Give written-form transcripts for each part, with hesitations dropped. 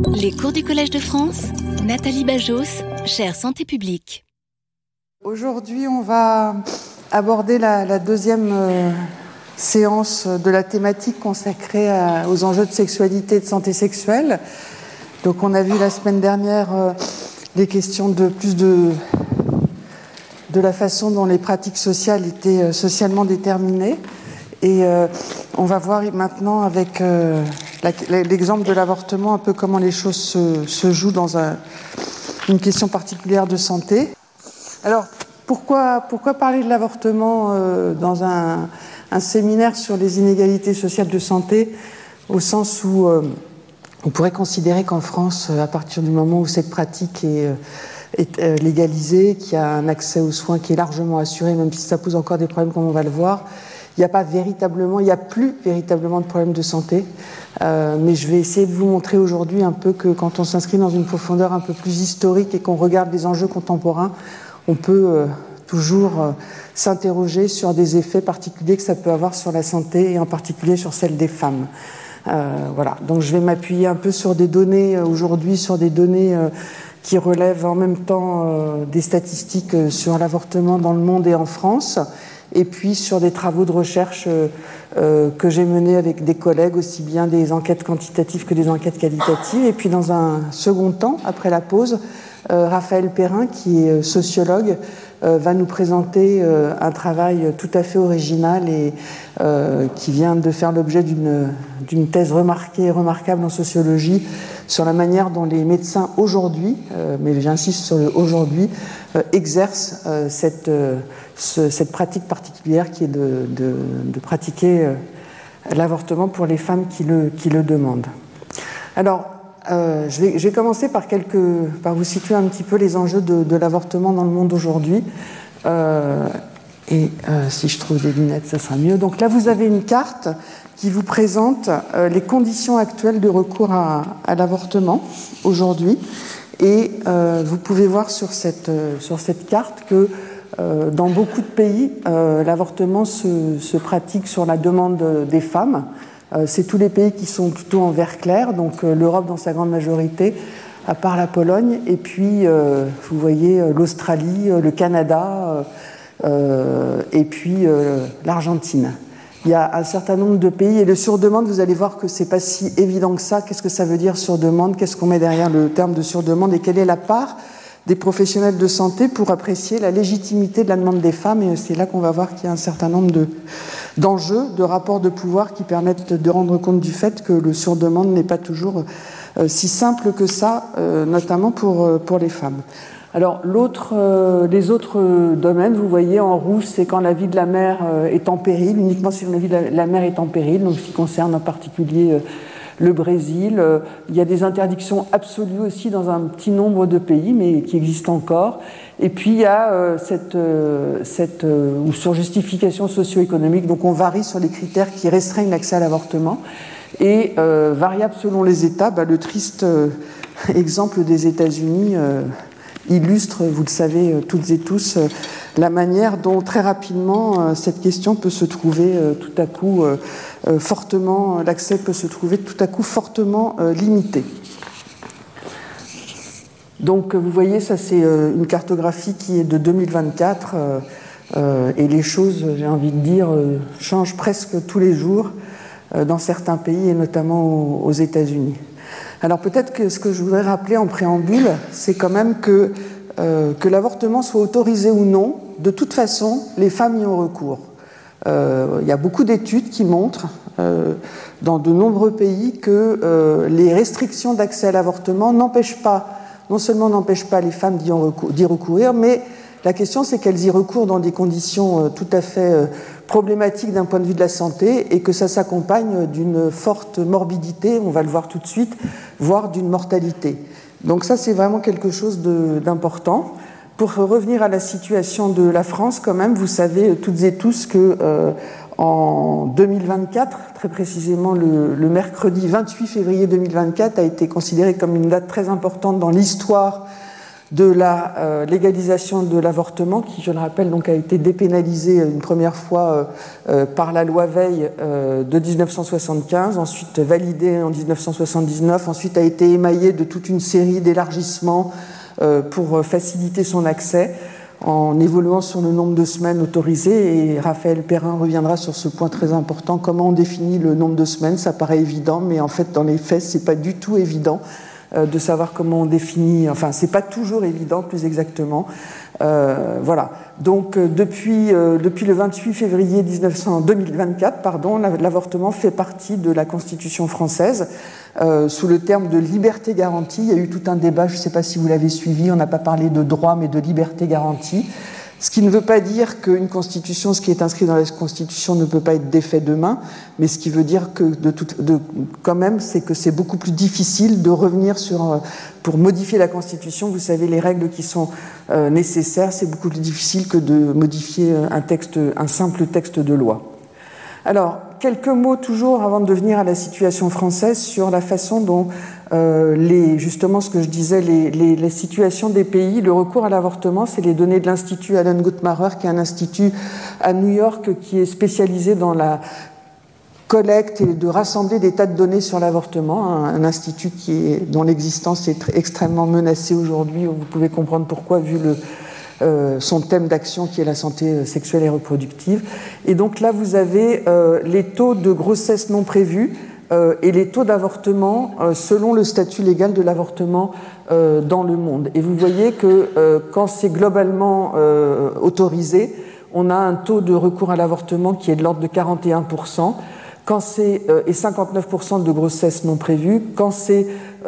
Les cours du Collège de France, Nathalie Bajos, chaire Santé publique. Aujourd'hui, on va aborder la deuxième séance de la thématique consacrée aux enjeux de sexualité et de santé sexuelle. Donc, on a vu la semaine dernière les questions de la façon dont les pratiques sociales étaient socialement déterminées. Et on va voir maintenant avec l'exemple de l'avortement un peu comment les choses se jouent dans une question particulière de santé. Alors, pourquoi parler de l'avortement dans un séminaire sur les inégalités sociales de santé, au sens où on pourrait considérer qu'en France, à partir du moment où cette pratique est légalisée, qu'il y a un accès aux soins qui est largement assuré, même si ça pose encore des problèmes comme on va le voir, il n'y a plus véritablement de problème de santé, mais je vais essayer de vous montrer aujourd'hui un peu que quand on s'inscrit dans une profondeur un peu plus historique et qu'on regarde les enjeux contemporains, on peut toujours s'interroger sur des effets particuliers que ça peut avoir sur la santé et en particulier sur celle des femmes. Voilà, donc je vais m'appuyer un peu sur des données aujourd'hui, sur des données qui relèvent en même temps des statistiques sur l'avortement dans le monde et en France, et puis sur des travaux de recherche que j'ai menés avec des collègues, aussi bien des enquêtes quantitatives que des enquêtes qualitatives. Et puis dans un second temps, après la pause, Raphaël Perrin, qui est sociologue, va nous présenter un travail tout à fait original et qui vient de faire l'objet d'une thèse remarquable en sociologie sur la manière dont les médecins aujourd'hui, mais j'insiste sur le aujourd'hui, exercent cette pratique particulière qui est de pratiquer l'avortement pour les femmes qui le demandent. Alors, je vais commencer par vous situer un petit peu les enjeux de l'avortement dans le monde aujourd'hui. Si je trouve des lunettes, ça sera mieux. Donc là, vous avez une carte qui vous présente les conditions actuelles de recours à l'avortement aujourd'hui. Et vous pouvez voir sur cette carte que dans beaucoup de pays, l'avortement se pratique sur la demande des femmes. C'est tous les pays qui sont plutôt en vert clair, donc l'Europe dans sa grande majorité, à part la Pologne, et puis vous voyez l'Australie, le Canada, et puis l'Argentine. Il y a un certain nombre de pays, et le sur-demande, vous allez voir que c'est pas si évident que ça. Qu'est-ce que ça veut dire sur-demande ? Qu'est-ce qu'on met derrière le terme de sur-demande ? Et quelle est la part des professionnels de santé pour apprécier la légitimité de la demande des femmes? Et c'est là qu'on va voir qu'il y a un certain nombre d'enjeux, de rapports de pouvoir qui permettent de rendre compte du fait que le sur-demande n'est pas toujours si simple que ça, notamment pour les femmes. Alors, les autres domaines, vous voyez en rouge, c'est quand la vie de la mère est en péril, uniquement si la vie de la mère est en péril, donc ce qui concerne en particulier le Brésil. Il y a des interdictions absolues aussi dans un petit nombre de pays, mais qui existent encore. Et puis, il y a ou sur justification socio-économique, donc on varie sur les critères qui restreignent l'accès à l'avortement. Et variable selon les États, le triste exemple des États-Unis illustre, vous le savez toutes et tous, la manière dont très rapidement cette question peut se trouver tout à coup fortement, l'accès peut se trouver tout à coup fortement limité. Donc vous voyez, ça c'est une cartographie qui est de 2024 et les choses, j'ai envie de dire, changent presque tous les jours dans certains pays et notamment aux États-Unis. Alors peut-être que ce que je voudrais rappeler en préambule, c'est quand même que l'avortement soit autorisé ou non, de toute façon, les femmes y ont recours. Il y a beaucoup d'études qui montrent, dans de nombreux pays, que les restrictions d'accès à l'avortement non seulement n'empêchent pas les femmes d'y recourir, mais la question c'est qu'elles y recourent dans des conditions tout à fait problématiques d'un point de vue de la santé et que ça s'accompagne d'une forte morbidité, on va le voir tout de suite, voire d'une mortalité. Donc ça, c'est vraiment quelque chose d'important. Pour revenir à la situation de la France, quand même, vous savez toutes et tous que en 2024, très précisément le mercredi 28 février 2024, a été considéré comme une date très importante dans l'histoire de la légalisation de l'avortement, qui, je le rappelle, donc, a été dépénalisé une première fois par la loi Veil de 1975, ensuite validée en 1979, ensuite a été émaillée de toute une série d'élargissements pour faciliter son accès, en évoluant sur le nombre de semaines autorisées. Et Raphaël Perrin reviendra sur ce point très important. Comment on définit le nombre de semaines? Ça paraît évident, mais en fait, dans les faits, c'est pas du tout évident de savoir comment on définit, enfin c'est pas toujours évident plus exactement. Voilà. Donc depuis le 28 février 2024, l'avortement fait partie de la Constitution française sous le terme de liberté garantie. Il y a eu tout un débat, je ne sais pas si vous l'avez suivi, on n'a pas parlé de droit mais de liberté garantie. Ce qui ne veut pas dire qu'une constitution, ce qui est inscrit dans la constitution ne peut pas être défait demain, mais ce qui veut dire que quand même, c'est que c'est beaucoup plus difficile de revenir pour modifier la constitution. Vous savez, les règles qui sont nécessaires, c'est beaucoup plus difficile que de modifier un simple texte de loi. Alors, quelques mots toujours avant de venir à la situation française sur la façon dont justement ce que je disais, les situations des pays, le recours à l'avortement, c'est les données de l'Institut Alan Guttmacher, qui est un institut à New York qui est spécialisé dans la collecte et de rassembler des tas de données sur l'avortement, un institut dont l'existence est extrêmement menacée aujourd'hui. Vous pouvez comprendre pourquoi, vu son thème d'action qui est la santé sexuelle et reproductive. Et donc là, vous avez les taux de grossesse non prévus et les taux d'avortement selon le statut légal de l'avortement dans le monde. Et vous voyez que quand c'est globalement autorisé, on a un taux de recours à l'avortement qui est de l'ordre de 41%, et 59% de grossesse non prévue. Quand c'est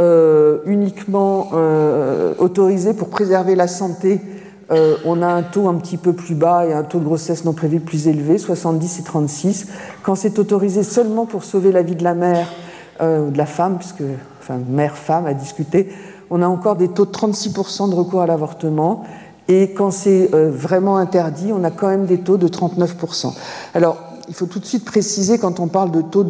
uniquement autorisé pour préserver la santé, on a un taux un petit peu plus bas et un taux de grossesse non prévue plus élevé, 70 et 36. Quand c'est autorisé seulement pour sauver la vie de la mère ou de la femme, mère-femme à discuter, on a encore des taux de 36% de recours à l'avortement. Et quand c'est vraiment interdit, on a quand même des taux de 39%. Alors, il faut tout de suite préciser, quand on parle de taux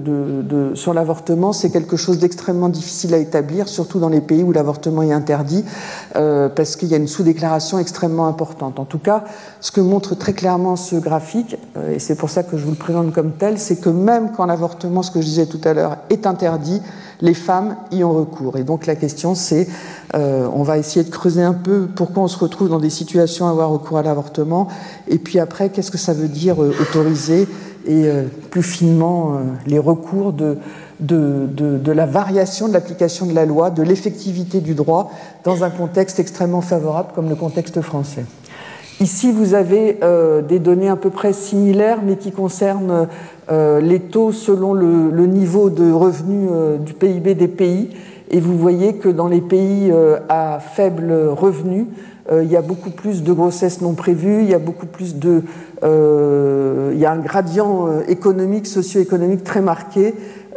sur l'avortement, c'est quelque chose d'extrêmement difficile à établir, surtout dans les pays où l'avortement est interdit, parce qu'il y a une sous-déclaration extrêmement importante. En tout cas, ce que montre très clairement ce graphique, et c'est pour ça que je vous le présente comme tel, c'est que même quand l'avortement, ce que je disais tout à l'heure, est interdit, les femmes y ont recours. Et donc la question, c'est, on va essayer de creuser un peu pourquoi on se retrouve dans des situations à avoir recours à l'avortement, et puis après, qu'est-ce que ça veut dire autoriser, et plus finement, les recours de la variation de l'application de la loi, de l'effectivité du droit, dans un contexte extrêmement favorable comme le contexte français. Ici, vous avez des données à peu près similaires, mais qui concernent les taux selon le niveau de revenu du PIB des pays. Et vous voyez que dans les pays à faible revenu, il y a beaucoup plus de grossesses non prévues, il y a beaucoup plus il y a un gradient économique, socio-économique très marqué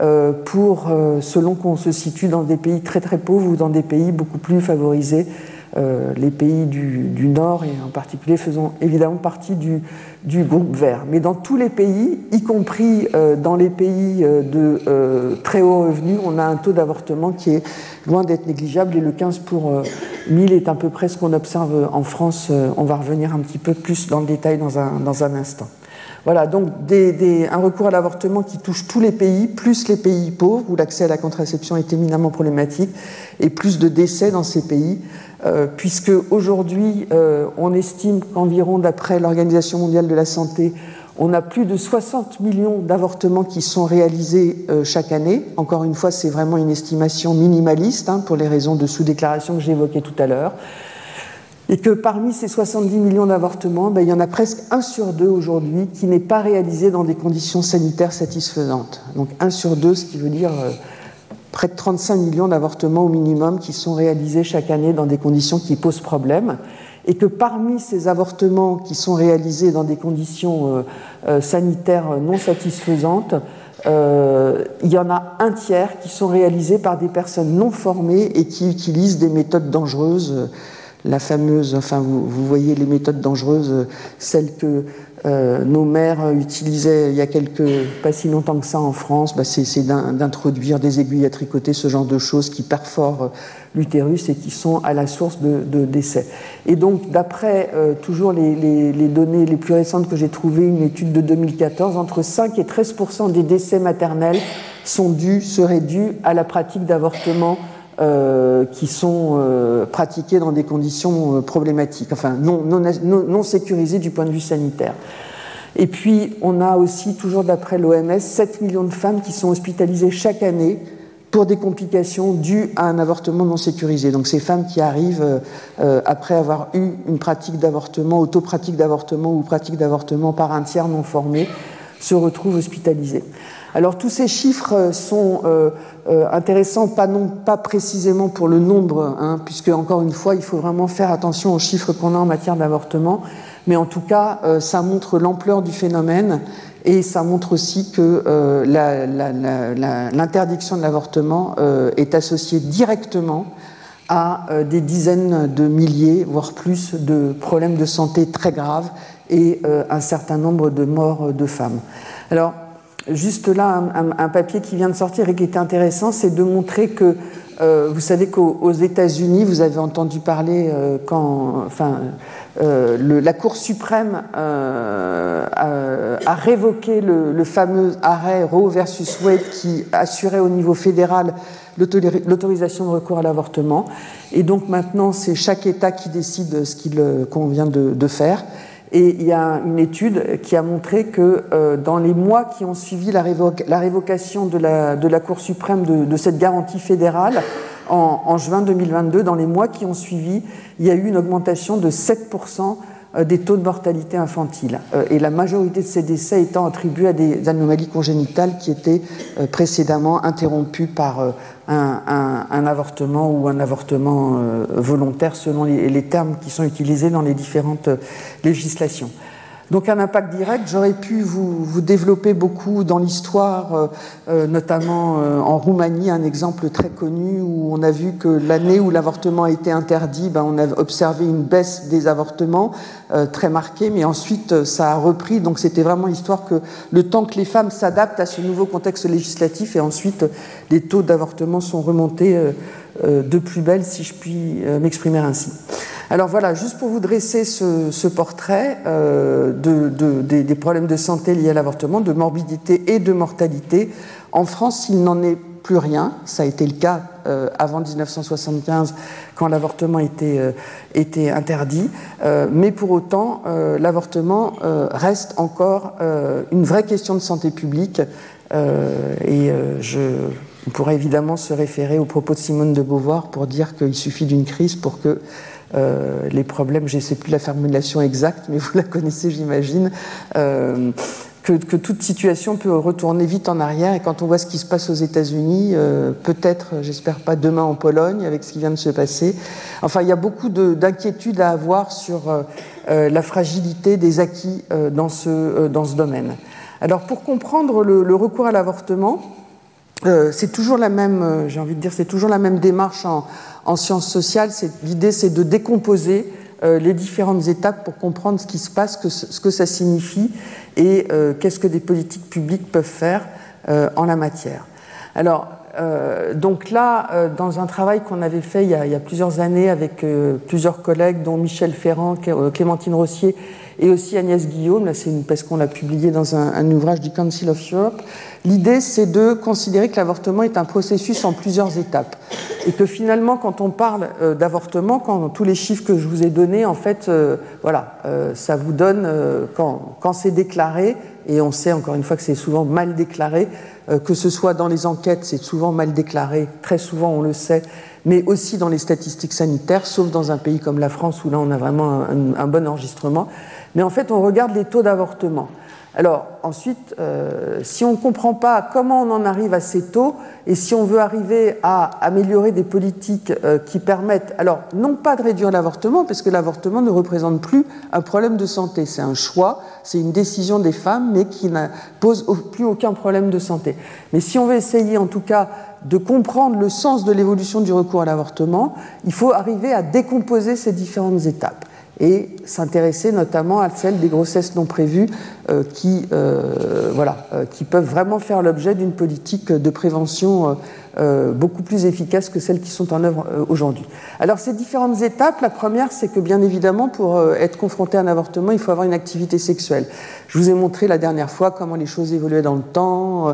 selon qu'on se situe dans des pays très très pauvres ou dans des pays beaucoup plus favorisés. Les pays du Nord, et en particulier, faisant évidemment partie du groupe vert. Mais dans tous les pays, y compris dans les pays de très haut revenu, on a un taux d'avortement qui est loin d'être négligeable, et le 15 pour 1000 est à peu près ce qu'on observe en France. On va revenir un petit peu plus dans le détail dans un instant. Voilà, donc un recours à l'avortement qui touche tous les pays, plus les pays pauvres, où l'accès à la contraception est éminemment problématique, et plus de décès dans ces pays, puisque aujourd'hui, on estime qu'environ, d'après l'Organisation mondiale de la santé, on a plus de 60 millions d'avortements qui sont réalisés chaque année. Encore une fois, c'est vraiment une estimation minimaliste, pour les raisons de sous-déclaration que j'évoquais tout à l'heure. Et que parmi ces 70 millions d'avortements, il y en a presque 1 sur 2 aujourd'hui qui n'est pas réalisé dans des conditions sanitaires satisfaisantes. Donc 1 sur 2, ce qui veut dire près de 35 millions d'avortements au minimum qui sont réalisés chaque année dans des conditions qui posent problème. Et que parmi ces avortements qui sont réalisés dans des conditions sanitaires non satisfaisantes, il y en a 1 tiers qui sont réalisés par des personnes non formées et qui utilisent des méthodes dangereuses, la fameuse, enfin vous voyez les méthodes dangereuses, celles que nos mères utilisaient il y a pas si longtemps que ça en France, c'est d'introduire des aiguilles à tricoter, ce genre de choses qui perforent l'utérus et qui sont à la source de décès. Et donc, d'après toujours les données les plus récentes que j'ai trouvées, une étude de 2014, entre 5 et 13% des décès maternels seraient dus à la pratique d'avortement qui sont pratiquées dans des conditions problématiques, enfin non sécurisées du point de vue sanitaire. Et puis, on a aussi, toujours d'après l'OMS, 7 millions de femmes qui sont hospitalisées chaque année pour des complications dues à un avortement non sécurisé. Donc, ces femmes qui arrivent après avoir eu une pratique d'avortement, autopratique d'avortement ou pratique d'avortement par un tiers non formé, se retrouvent hospitalisées. Alors tous ces chiffres sont intéressants, pas précisément pour le nombre, puisque encore une fois, il faut vraiment faire attention aux chiffres qu'on a en matière d'avortement, mais en tout cas, ça montre l'ampleur du phénomène et ça montre aussi que l'interdiction de l'avortement est associée directement à des dizaines de milliers, voire plus, de problèmes de santé très graves et un certain nombre de morts de femmes. Alors, juste là, un papier qui vient de sortir et qui est intéressant, c'est de montrer que, vous savez qu'aux États-Unis, vous avez entendu parler la Cour suprême a révoqué le fameux arrêt Roe versus Wade qui assurait au niveau fédéral l'autorisation de recours à l'avortement. Et donc maintenant, c'est chaque État qui décide ce qu'il convient de faire. Et il y a une étude qui a montré que dans les mois qui ont suivi la révocation de la Cour suprême de cette garantie fédérale, en juin 2022, dans les mois qui ont suivi, il y a eu une augmentation de 7% des taux de mortalité infantile. Et la majorité de ces décès étant attribués à des anomalies congénitales qui étaient précédemment interrompues par un avortement ou un avortement volontaire selon les termes qui sont utilisés dans les différentes législations. Donc un impact direct, j'aurais pu vous développer beaucoup dans l'histoire, notamment en Roumanie, un exemple très connu où on a vu que l'année où l'avortement a été interdit, on a observé une baisse des avortements très marquée, mais ensuite ça a repris, donc c'était vraiment l'histoire que le temps que les femmes s'adaptent à ce nouveau contexte législatif et ensuite les taux d'avortement sont remontés de plus belle, si je puis m'exprimer ainsi. Alors voilà, juste pour vous dresser ce portrait des problèmes de santé liés à l'avortement, de morbidité et de mortalité. En France, il n'en est plus rien. Ça a été le cas avant 1975, quand l'avortement était interdit. Mais pour autant, l'avortement reste encore une vraie question de santé publique. On pourrait évidemment se référer aux propos de Simone de Beauvoir pour dire qu'il suffit d'une crise pour que les problèmes, je ne sais plus la formulation exacte, mais vous la connaissez, j'imagine, que toute situation peut retourner vite en arrière. Et quand on voit ce qui se passe aux États-Unis, peut-être, j'espère pas demain en Pologne, avec ce qui vient de se passer. Enfin, il y a beaucoup d'inquiétudes à avoir sur la fragilité des acquis dans ce domaine. Alors, pour comprendre le recours à l'avortement, c'est toujours la même, j'ai envie de dire, c'est toujours la même démarche en sciences sociales. L'idée, c'est de décomposer les différentes étapes pour comprendre ce qui se passe, ce que ça signifie et qu'est-ce que des politiques publiques peuvent faire en la matière. Alors, donc là, dans un travail qu'on avait fait il y a plusieurs années avec plusieurs collègues, dont Michel Ferrand, Clémentine Rossier et aussi Agnès Guillaume, là c'est parce qu'on l'a publié dans un ouvrage du Council of Europe, l'idée c'est de considérer que l'avortement est un processus en plusieurs étapes. Et que finalement, quand on parle d'avortement, quand tous les chiffres que je vous ai donnés, en fait, ça vous donne, quand c'est déclaré, et on sait encore une fois que c'est souvent mal déclaré, que ce soit dans les enquêtes, c'est souvent mal déclaré, très souvent on le sait, mais aussi dans les statistiques sanitaires, sauf dans un pays comme la France où là on a vraiment un bon enregistrement. Mais en fait, on regarde les taux d'avortement. Alors ensuite, si on ne comprend pas comment on en arrive à ces taux, et si on veut arriver à améliorer des politiques qui permettent, alors non pas de réduire l'avortement, parce que l'avortement ne représente plus un problème de santé, c'est un choix, c'est une décision des femmes, mais qui ne pose plus aucun problème de santé. Mais si on veut essayer en tout cas de comprendre le sens de l'évolution du recours à l'avortement, il faut arriver à décomposer ces différentes étapes et s'intéresser notamment à celles des grossesses non prévues qui peuvent vraiment faire l'objet d'une politique de prévention beaucoup plus efficaces que celles qui sont en œuvre aujourd'hui. Alors ces différentes étapes, la première, c'est que bien évidemment, pour être confronté à un avortement, il faut avoir une activité sexuelle. Je vous ai montré la dernière fois comment les choses évoluaient dans le temps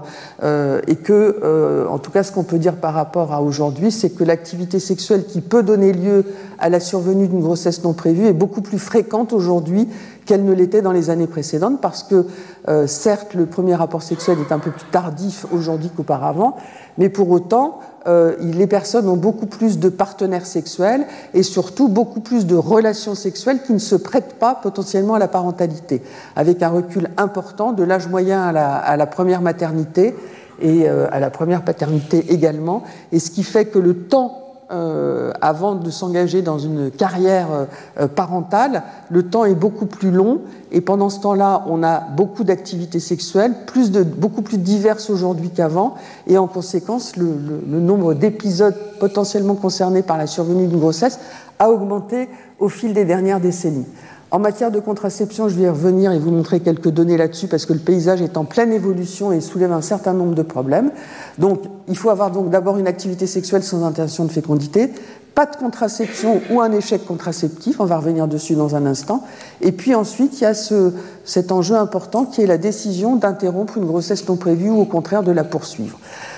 et que, en tout cas, ce qu'on peut dire par rapport à aujourd'hui, c'est que l'activité sexuelle qui peut donner lieu à la survenue d'une grossesse non prévue est beaucoup plus fréquente aujourd'hui qu'elle ne l'était dans les années précédentes, parce que certes, le premier rapport sexuel est un peu plus tardif aujourd'hui qu'auparavant, mais pour autant, les personnes ont beaucoup plus de partenaires sexuels et surtout beaucoup plus de relations sexuelles qui ne se prêtent pas potentiellement à la parentalité, avec un recul important de l'âge moyen à la première maternité et à la première paternité également, et ce qui fait que le temps avant de s'engager dans une carrière parentale, le temps est beaucoup plus long et pendant ce temps-là, on a beaucoup d'activités sexuelles, beaucoup plus diverses aujourd'hui qu'avant, et en conséquence, le nombre d'épisodes potentiellement concernés par la survenue d'une grossesse a augmenté au fil des dernières décennies. En matière de contraception, je vais y revenir et vous montrer quelques données là-dessus parce que le paysage est en pleine évolution et soulève un certain nombre de problèmes. Donc, il faut avoir donc d'abord une activité sexuelle sans interruption de fécondité, pas de contraception ou un échec contraceptif, on va revenir dessus dans un instant. Et puis ensuite, il y a cet enjeu important qui est la décision d'interrompre une grossesse non prévue ou au contraire de la poursuivre.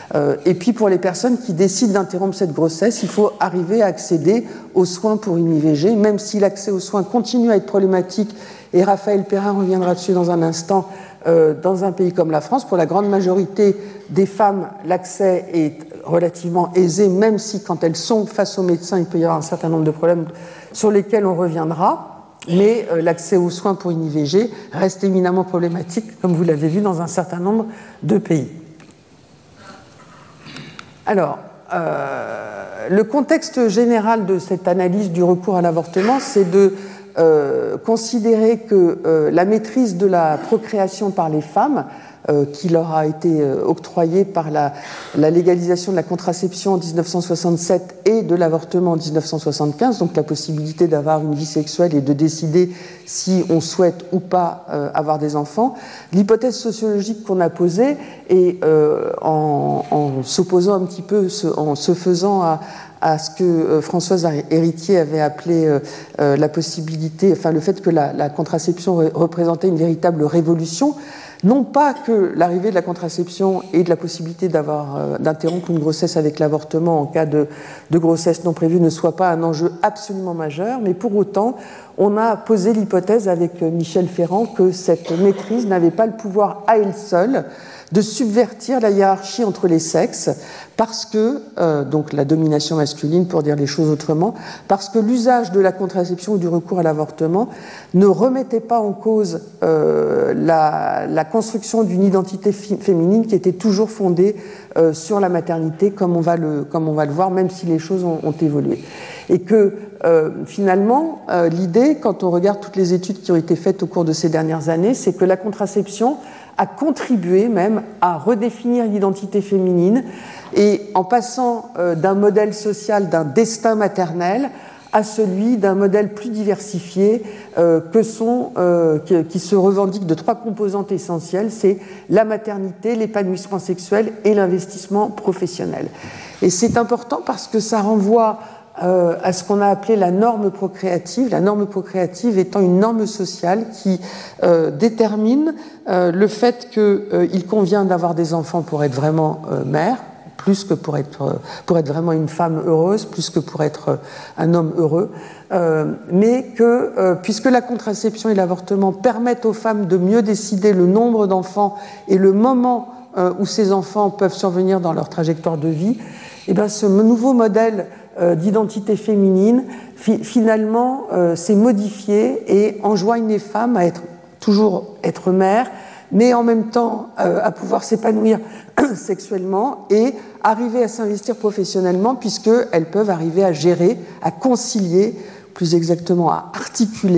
Et puis pour les personnes qui décident d'interrompre cette grossesse, il faut arriver à accéder aux soins pour une IVG, même si l'accès aux soins continue à être problématique, et Raphaël Perrin reviendra dessus dans un instant, dans un pays comme la France. Pour la grande majorité des femmes, l'accès est relativement aisé, même si quand elles sont face aux médecins, il peut y avoir un certain nombre de problèmes sur lesquels on reviendra. Mais l'accès aux soins pour une IVG reste éminemment problématique, comme vous l'avez vu, dans un certain nombre de pays. Alors, le contexte général de cette analyse du recours à l'avortement, c'est de considérer que la maîtrise de la procréation par les femmes, qui leur a été octroyée par la légalisation de la contraception en 1967 et de l'avortement en 1975, donc la possibilité d'avoir une vie sexuelle et de décider si on souhaite ou pas avoir des enfants. L'hypothèse sociologique qu'on a posée, et en s'opposant un petit peu, en se faisant à ce que Françoise Héritier avait appelé la possibilité, enfin le fait que la contraception représentait une véritable révolution. Non pas que l'arrivée de la contraception et de la possibilité d'interrompre une grossesse avec l'avortement en cas de grossesse non prévue ne soit pas un enjeu absolument majeur, mais pour autant, on a posé l'hypothèse avec Michel Ferrand que cette maîtrise n'avait pas le pouvoir à elle seule de subvertir la hiérarchie entre les sexes, parce que, donc la domination masculine pour dire les choses autrement, parce que l'usage de la contraception ou du recours à l'avortement ne remettait pas en cause la construction d'une identité féminine qui était toujours fondée sur la maternité, comme on va le voir, même si les choses ont évolué. Et que finalement, l'idée, quand on regarde toutes les études qui ont été faites au cours de ces dernières années, c'est que la contraception a contribué même à redéfinir l'identité féminine, et en passant d'un modèle social, d'un destin maternel, à celui d'un modèle plus diversifié qui se revendique de trois composantes essentielles, c'est la maternité, l'épanouissement sexuel et l'investissement professionnel. Et c'est important parce que ça renvoie à ce qu'on a appelé la norme procréative étant une norme sociale qui détermine le fait qu'il convient d'avoir des enfants pour être vraiment mère, plus que pour être vraiment une femme heureuse, plus que pour être un homme heureux, mais que puisque la contraception et l'avortement permettent aux femmes de mieux décider le nombre d'enfants et le moment où ces enfants peuvent survenir dans leur trajectoire de vie, et bien ce nouveau modèle d'identité féminine, finalement, s'est modifié et enjoigne les femmes à toujours être mères, mais en même temps à pouvoir s'épanouir sexuellement et arriver à s'investir professionnellement, puisqu'elles peuvent arriver à gérer, à concilier, plus exactement à articuler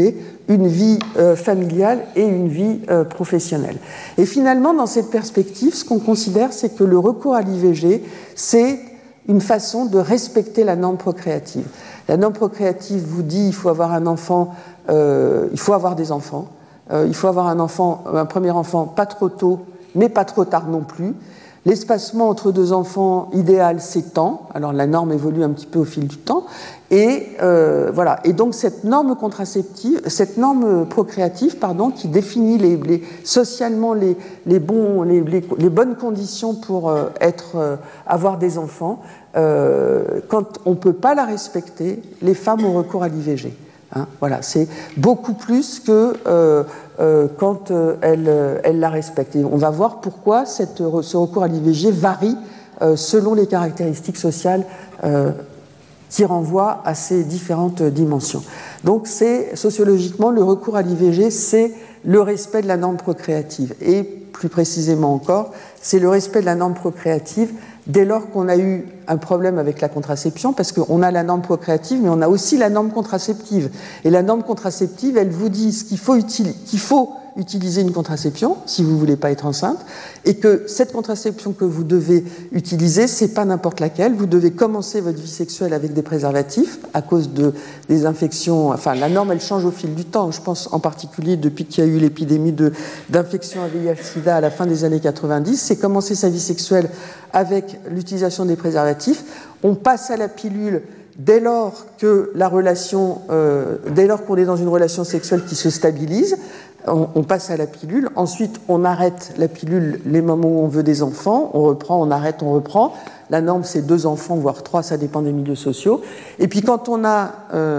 une vie familiale et une vie professionnelle. Et finalement, dans cette perspective, ce qu'on considère, c'est que le recours à l'IVG, c'est une façon de respecter la norme procréative. La norme procréative vous dit il faut avoir un enfant, il faut avoir des enfants, il faut avoir un premier enfant pas trop tôt, mais pas trop tard non plus. L'espacement entre deux enfants idéal, c'est tant. Alors la norme évolue un petit peu au fil du temps. Et voilà. Et donc cette norme procréative, qui définit socialement les bonnes conditions pour avoir des enfants, quand on ne peut pas la respecter, les femmes ont recours à l'IVG. Voilà, c'est beaucoup plus que quand elles la respectent. Et on va voir pourquoi ce recours à l'IVG varie selon les caractéristiques sociales qui renvoient à ces différentes dimensions. Donc, sociologiquement, le recours à l'IVG, c'est le respect de la norme procréative. Et plus précisément encore, c'est le respect de la norme procréative dès lors qu'on a eu un problème avec la contraception, parce qu'on a la norme procréative, mais on a aussi la norme contraceptive. Et la norme contraceptive, elle vous dit qu'il faut utiliser une contraception, si vous ne voulez pas être enceinte, et que cette contraception que vous devez utiliser, c'est pas n'importe laquelle. Vous devez commencer votre vie sexuelle avec des préservatifs, à cause des infections. Enfin, la norme, elle change au fil du temps. Je pense en particulier depuis qu'il y a eu l'épidémie d'infection à VIH/SIDA à la fin des années 90, c'est commencer sa vie sexuelle avec l'utilisation des préservatifs. On passe à la pilule dès lors qu'on est dans une relation sexuelle qui se stabilise. On passe à la pilule. Ensuite, on arrête la pilule les moments où on veut des enfants. On reprend, on arrête, on reprend. La norme, c'est 2 enfants, voire 3, ça dépend des milieux sociaux. Et puis, quand on a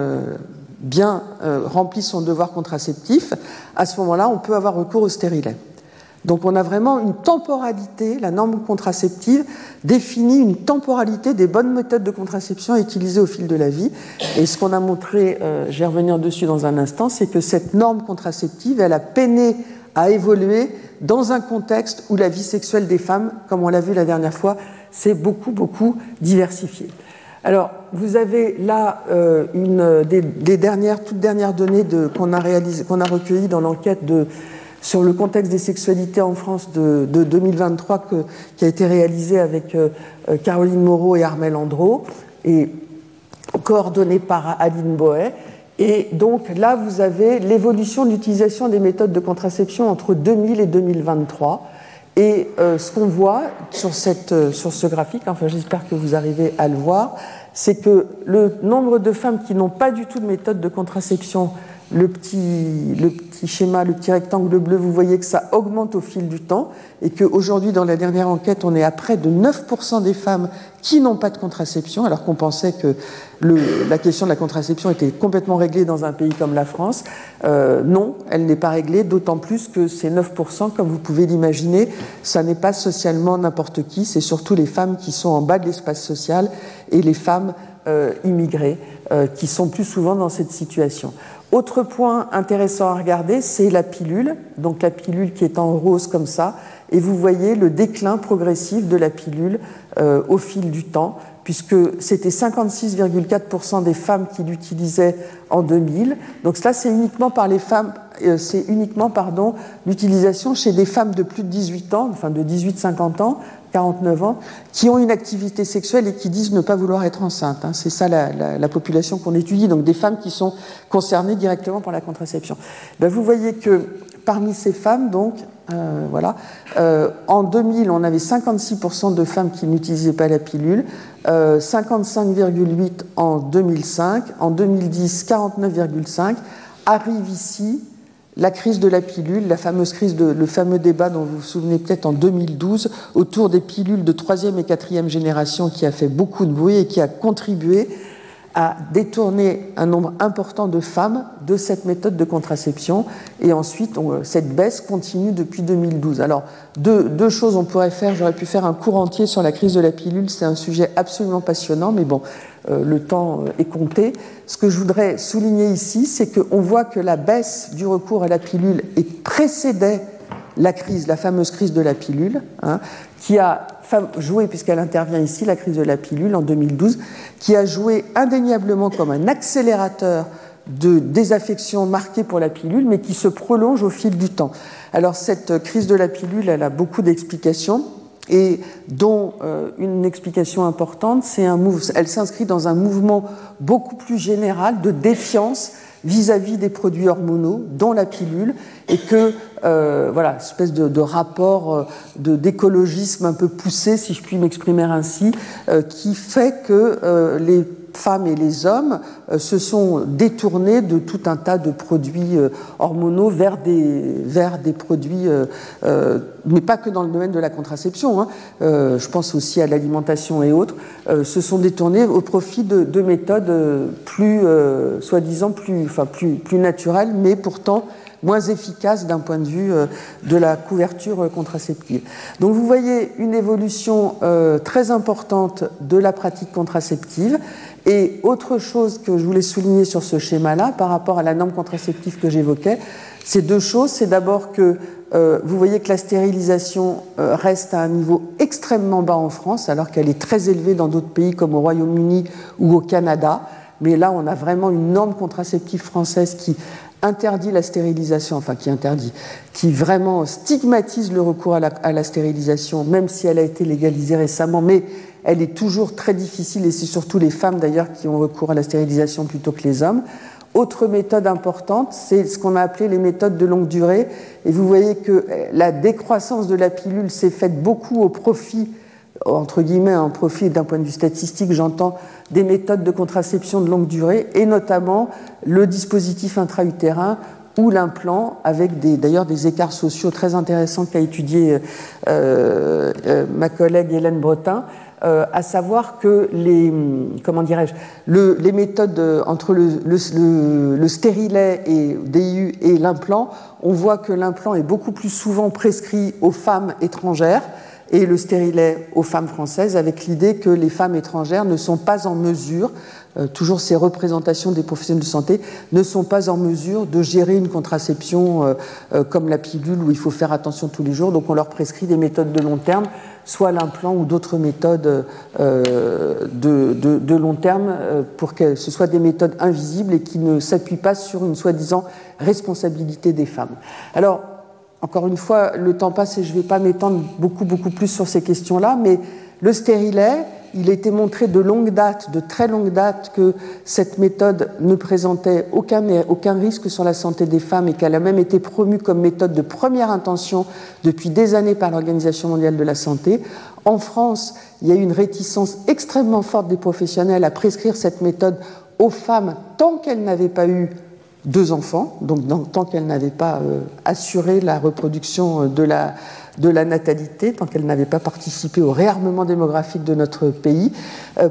bien rempli son devoir contraceptif, à ce moment-là, on peut avoir recours au stérilet. Donc on a vraiment une temporalité, la norme contraceptive définit une temporalité des bonnes méthodes de contraception utilisées au fil de la vie. Et ce qu'on a montré, je vais revenir dessus dans un instant, c'est que cette norme contraceptive, elle a peiné à évoluer dans un contexte où la vie sexuelle des femmes, comme on l'a vu la dernière fois, s'est beaucoup, beaucoup diversifiée. Alors, vous avez là une des toutes dernières données qu'on a recueillies dans l'enquête sur le contexte des sexualités en France de 2023 qui a été réalisé avec Caroline Moreau et Armelle Andro et coordonné par Aline Boet. Et donc là, vous avez l'évolution de l'utilisation des méthodes de contraception entre 2000 et 2023. Et ce qu'on voit sur ce graphique, enfin j'espère que vous arrivez à le voir, c'est que le nombre de femmes qui n'ont pas du tout de méthode de contraception, le petit schéma, le petit rectangle bleu, vous voyez que ça augmente au fil du temps et qu'aujourd'hui, dans la dernière enquête, on est à près de 9% des femmes qui n'ont pas de contraception, alors qu'on pensait que la question de la contraception était complètement réglée dans un pays comme la France. Non, elle n'est pas réglée, d'autant plus que ces 9%, comme vous pouvez l'imaginer, ça n'est pas socialement n'importe qui, c'est surtout les femmes qui sont en bas de l'espace social et les femmes immigrées qui sont plus souvent dans cette situation. Autre point intéressant à regarder, c'est la pilule, donc la pilule qui est en rose comme ça, et vous voyez le déclin progressif de la pilule au fil du temps, puisque c'était 56,4% des femmes qui l'utilisaient en 2000. Donc ça, c'est uniquement l'utilisation chez des femmes de plus de 18 ans, enfin de 18-50 ans, 49 ans, qui ont une activité sexuelle et qui disent ne pas vouloir être enceintes. C'est ça la population qu'on étudie, donc des femmes qui sont concernées directement par la contraception. Vous voyez que parmi ces femmes, donc, en 2000, on avait 56% de femmes qui n'utilisaient pas la pilule, 55,8% en 2005, en 2010, 49,5%. Arrive ici la crise de la pilule, le fameux débat dont vous vous souvenez peut-être en 2012, autour des pilules de 3e et 4e génération qui a fait beaucoup de bruit et qui a contribué à détourner un nombre important de femmes de cette méthode de contraception. Et ensuite, cette baisse continue depuis 2012. Alors, deux choses on pourrait faire. J'aurais pu faire un cours entier sur la crise de la pilule. C'est un sujet absolument passionnant, mais bon, le temps est compté. Ce que je voudrais souligner ici, c'est qu'on voit que la baisse du recours à la pilule précédait la fameuse crise de la pilule, qui a joué, puisqu'elle intervient ici, la crise de la pilule en 2012, qui a joué indéniablement comme un accélérateur de désaffection marquée pour la pilule, mais qui se prolonge au fil du temps. Alors cette crise de la pilule, elle a beaucoup d'explications, et dont une explication importante, elle s'inscrit dans un mouvement beaucoup plus général de défiance vis-à-vis des produits hormonaux, dont la pilule, et que, voilà, une espèce de rapport d'écologisme un peu poussé, si je puis m'exprimer ainsi, qui fait que les femmes et les hommes se sont détournés de tout un tas de produits hormonaux vers des produits, mais pas que dans le domaine de la contraception, hein, je pense aussi à l'alimentation et autres, se sont détournés au profit de méthodes plus, soi-disant, plus naturelles, mais pourtant moins efficaces d'un point de vue de la couverture contraceptive. Donc vous voyez une évolution très importante de la pratique contraceptive. Et autre chose que je voulais souligner sur ce schéma-là, par rapport à la norme contraceptive que j'évoquais, c'est deux choses. C'est d'abord que vous voyez que la stérilisation reste à un niveau extrêmement bas en France, alors qu'elle est très élevée dans d'autres pays comme au Royaume-Uni ou au Canada. Mais là, on a vraiment une norme contraceptive française qui interdit la stérilisation, qui vraiment stigmatise le recours à la stérilisation, même si elle a été légalisée récemment, mais elle est toujours très difficile, et c'est surtout les femmes d'ailleurs qui ont recours à la stérilisation plutôt que les hommes. Autre méthode importante, c'est ce qu'on a appelé les méthodes de longue durée, et vous voyez que la décroissance de la pilule s'est faite beaucoup au profit, entre guillemets, un profit d'un point de vue statistique, j'entends, des méthodes de contraception de longue durée, et notamment le dispositif intra-utérin ou l'implant, avec d'ailleurs des écarts sociaux très intéressants qu'a étudié ma collègue Hélène Bretin, à savoir que les méthodes entre le stérilet et DIU et l'implant, on voit que l'implant est beaucoup plus souvent prescrit aux femmes étrangères et le stérilet aux femmes françaises, avec l'idée que les femmes étrangères ne sont pas en mesure, toujours ces représentations des professionnels de santé, ne sont pas en mesure de gérer une contraception comme la pilule où il faut faire attention tous les jours. Donc on leur prescrit des méthodes de long terme, soit l'implant ou d'autres méthodes de long terme, pour que ce soit des méthodes invisibles et qui ne s'appuient pas sur une soi-disant responsabilité des femmes. Alors, encore une fois, le temps passe et je ne vais pas m'étendre beaucoup plus sur ces questions-là, mais le stérilet, il a été montré de très longue date, que cette méthode ne présentait aucun risque sur la santé des femmes et qu'elle a même été promue comme méthode de première intention depuis des années par l'Organisation mondiale de la santé. En France, il y a eu une réticence extrêmement forte des professionnels à prescrire cette méthode aux femmes tant qu'elles n'avaient pas eu 2 enfants, donc tant qu'elles n'avaient pas assuré la reproduction de la natalité, tant qu'elles n'avaient pas participé au réarmement démographique de notre pays. Pourquoi ?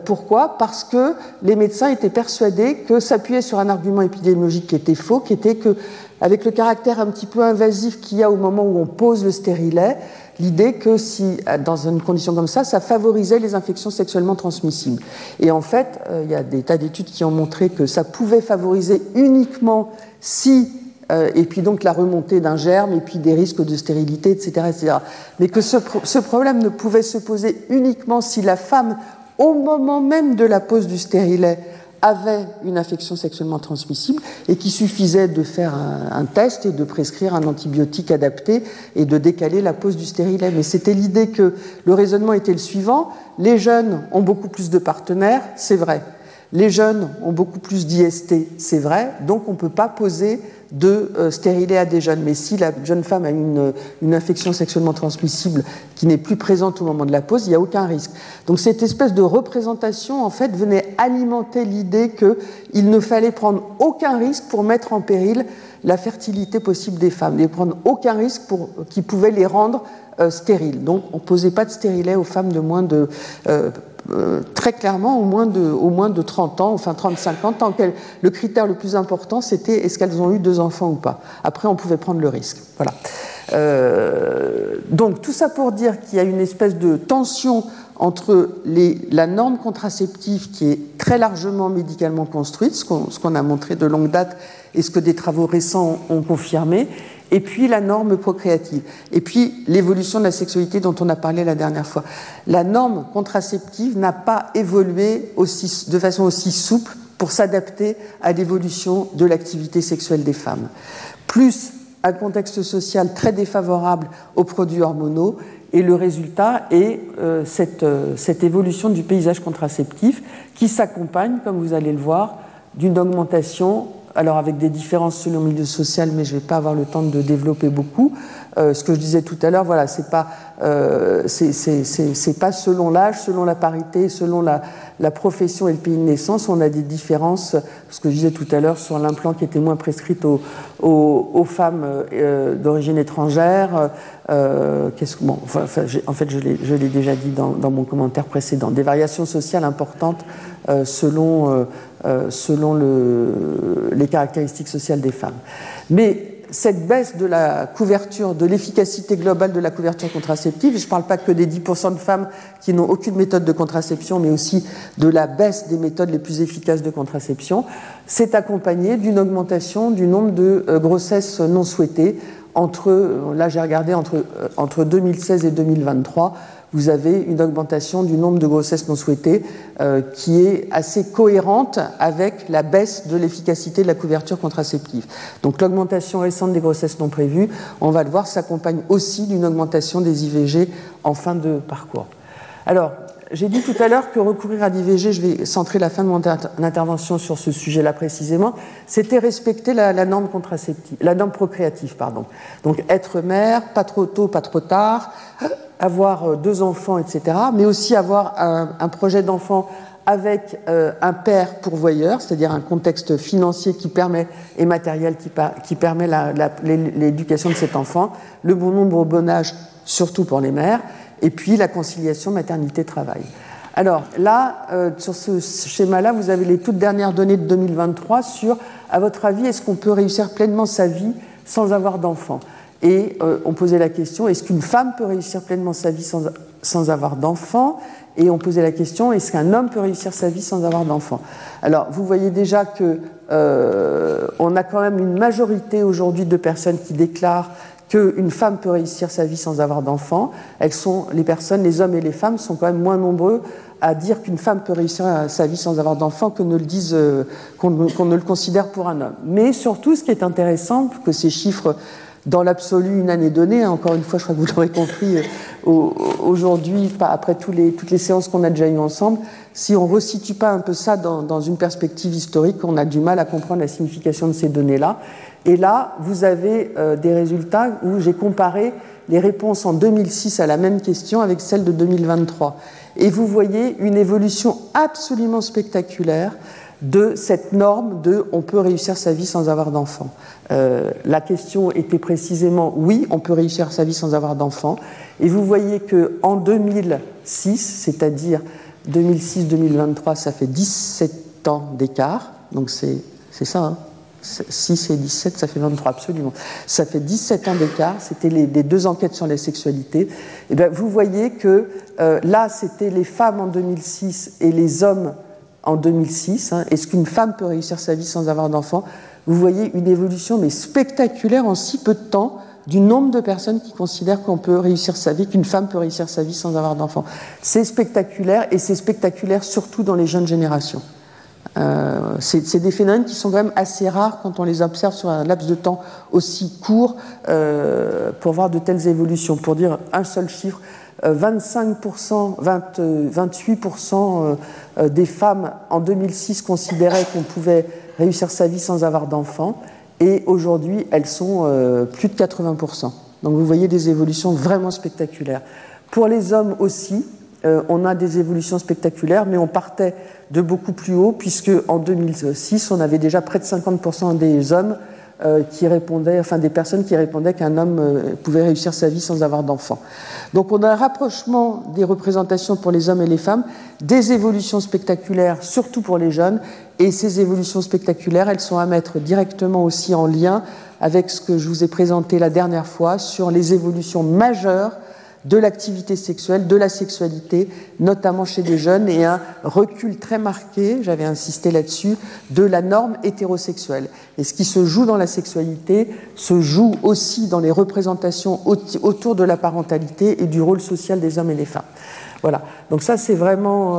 Parce que les médecins étaient persuadés que s'appuyer sur un argument épidémiologique qui était faux, qui était que, avec le caractère un petit peu invasif qu'il y a au moment où on pose le stérilet, l'idée que si, dans une condition comme ça favorisait les infections sexuellement transmissibles. Et en fait, il y a des tas d'études qui ont montré que ça pouvait favoriser uniquement si, et puis donc la remontée d'un germe, et puis des risques de stérilité, etc. Mais que ce problème ne pouvait se poser uniquement si la femme, au moment même de la pose du stérilet, avait une infection sexuellement transmissible et qu'il suffisait de faire un test et de prescrire un antibiotique adapté et de décaler la pose du stérilet. Mais c'était l'idée que le raisonnement était le suivant: les jeunes ont beaucoup plus de partenaires, c'est vrai. Les jeunes ont beaucoup plus d'IST, c'est vrai. Donc on ne peut pas poser de stérilet à des jeunes. Mais si la jeune femme a une infection sexuellement transmissible qui n'est plus présente au moment de la pose, il n'y a aucun risque. Donc cette espèce de représentation, en fait, venait alimenter l'idée qu'il ne fallait prendre aucun risque pour mettre en péril la fertilité possible des femmes, et prendre aucun risque qui pouvait les rendre stériles. Donc on ne posait pas de stérilet aux femmes de moins de... très clairement au moins de 30 ans, enfin 35 ans, le critère le plus important, c'était est-ce qu'elles ont eu 2 enfants ou pas. Après, on pouvait prendre le risque. Voilà. Donc tout ça pour dire qu'il y a une espèce de tension entre la norme contraceptive qui est très largement médicalement construite, ce qu'on a montré de longue date et ce que des travaux récents ont confirmé, et puis la norme procréative, et puis l'évolution de la sexualité dont on a parlé la dernière fois. La norme contraceptive n'a pas évolué de façon aussi souple pour s'adapter à l'évolution de l'activité sexuelle des femmes. Plus un contexte social très défavorable aux produits hormonaux, et le résultat est cette évolution du paysage contraceptif qui s'accompagne, comme vous allez le voir, d'une augmentation, alors avec des différences selon le milieu social, mais je ne vais pas avoir le temps de développer beaucoup. Ce que je disais tout à l'heure, voilà, c'est pas selon l'âge, selon la parité, selon la profession et le pays de naissance, on a des différences, ce que je disais tout à l'heure sur l'implant qui était moins prescrite aux femmes d'origine étrangère. En fait, je l'ai déjà dit dans mon commentaire précédent. Des variations sociales importantes selon les caractéristiques sociales des femmes. Mais cette baisse de la couverture, de l'efficacité globale de la couverture contraceptive, je ne parle pas que des 10% de femmes qui n'ont aucune méthode de contraception, mais aussi de la baisse des méthodes les plus efficaces de contraception, s'est accompagnée d'une augmentation du nombre de grossesses non souhaitées. Là j'ai regardé entre 2016 et 2023, vous avez une augmentation du nombre de grossesses non souhaitées qui est assez cohérente avec la baisse de l'efficacité de la couverture contraceptive. Donc l'augmentation récente des grossesses non prévues, on va le voir, s'accompagne aussi d'une augmentation des IVG en fin de parcours. Alors, j'ai dit tout à l'heure que recourir à l'IVG, je vais centrer la fin de mon intervention sur ce sujet-là précisément, c'était respecter la norme contraceptive, la norme procréative, pardon. Donc être mère, pas trop tôt, pas trop tard, avoir 2 enfants, etc., mais aussi avoir un projet d'enfant avec un père pourvoyeur, c'est-à-dire un contexte financier qui permet, et matériel qui permet l'éducation de cet enfant, le bon nombre au bon âge, surtout pour les mères, et puis la conciliation maternité-travail. Alors là, sur ce schéma-là, vous avez les toutes dernières données de 2023 sur, à votre avis, est-ce qu'on peut réussir pleinement sa vie sans avoir d'enfants ? Et on posait la question, est-ce qu'une femme peut réussir pleinement sa vie sans avoir d'enfants ? Et on posait la question, est-ce qu'un homme peut réussir sa vie sans avoir d'enfants ? Alors, vous voyez déjà que on a quand même une majorité aujourd'hui de personnes qui déclarent qu'une femme peut réussir sa vie sans avoir d'enfants. Les hommes et les femmes sont quand même moins nombreux à dire qu'une femme peut réussir sa vie sans avoir d'enfants qu'on ne le considère pour un homme. Mais surtout, ce qui est intéressant, que ces chiffres, dans l'absolu, une année donnée, encore une fois, je crois que vous l'aurez compris aujourd'hui, après toutes les séances qu'on a déjà eues ensemble, si on ne resitue pas un peu ça dans une perspective historique, on a du mal à comprendre la signification de ces données-là. Et là, vous avez des résultats où j'ai comparé les réponses en 2006 à la même question avec celles de 2023. Et vous voyez une évolution absolument spectaculaire de cette norme de « on peut réussir sa vie sans avoir d'enfants ». La question était précisément « oui, on peut réussir sa vie sans avoir d'enfants ». Et vous voyez qu'en 2006, c'est-à-dire 2006-2023, ça fait 17 ans d'écart, donc c'est ça, hein, 6 et 17, ça fait 23, absolument. Ça fait 17 ans d'écart, c'était les 2 enquêtes sur les sexualités. Et bien, vous voyez que là, c'était les femmes en 2006 et les hommes en 2006. Hein. Est-ce qu'une femme peut réussir sa vie sans avoir d'enfants ? Vous voyez une évolution, mais spectaculaire en si peu de temps, du nombre de personnes qui considèrent qu'on peut réussir sa vie, qu'une femme peut réussir sa vie sans avoir d'enfants. C'est spectaculaire, et c'est spectaculaire surtout dans les jeunes générations. C'est des phénomènes qui sont quand même assez rares quand on les observe sur un laps de temps aussi court pour voir de telles évolutions. Pour dire un seul chiffre, 28% des femmes en 2006 considéraient qu'on pouvait réussir sa vie sans avoir d'enfants, et aujourd'hui elles sont plus de 80%. Donc vous voyez des évolutions vraiment spectaculaires. Pour les hommes aussi, on a des évolutions spectaculaires, mais on partait de beaucoup plus haut, puisque en 2006, on avait déjà près de 50% des hommes des personnes qui répondaient qu'un homme pouvait réussir sa vie sans avoir d'enfants. Donc on a un rapprochement des représentations pour les hommes et les femmes, des évolutions spectaculaires, surtout pour les jeunes, et ces évolutions spectaculaires, elles sont à mettre directement aussi en lien avec ce que je vous ai présenté la dernière fois sur les évolutions majeures de l'activité sexuelle, de la sexualité, notamment chez les jeunes, et un recul très marqué, j'avais insisté là-dessus, de la norme hétérosexuelle. Et ce qui se joue dans la sexualité se joue aussi dans les représentations autour de la parentalité et du rôle social des hommes et des femmes. Voilà, donc ça c'est vraiment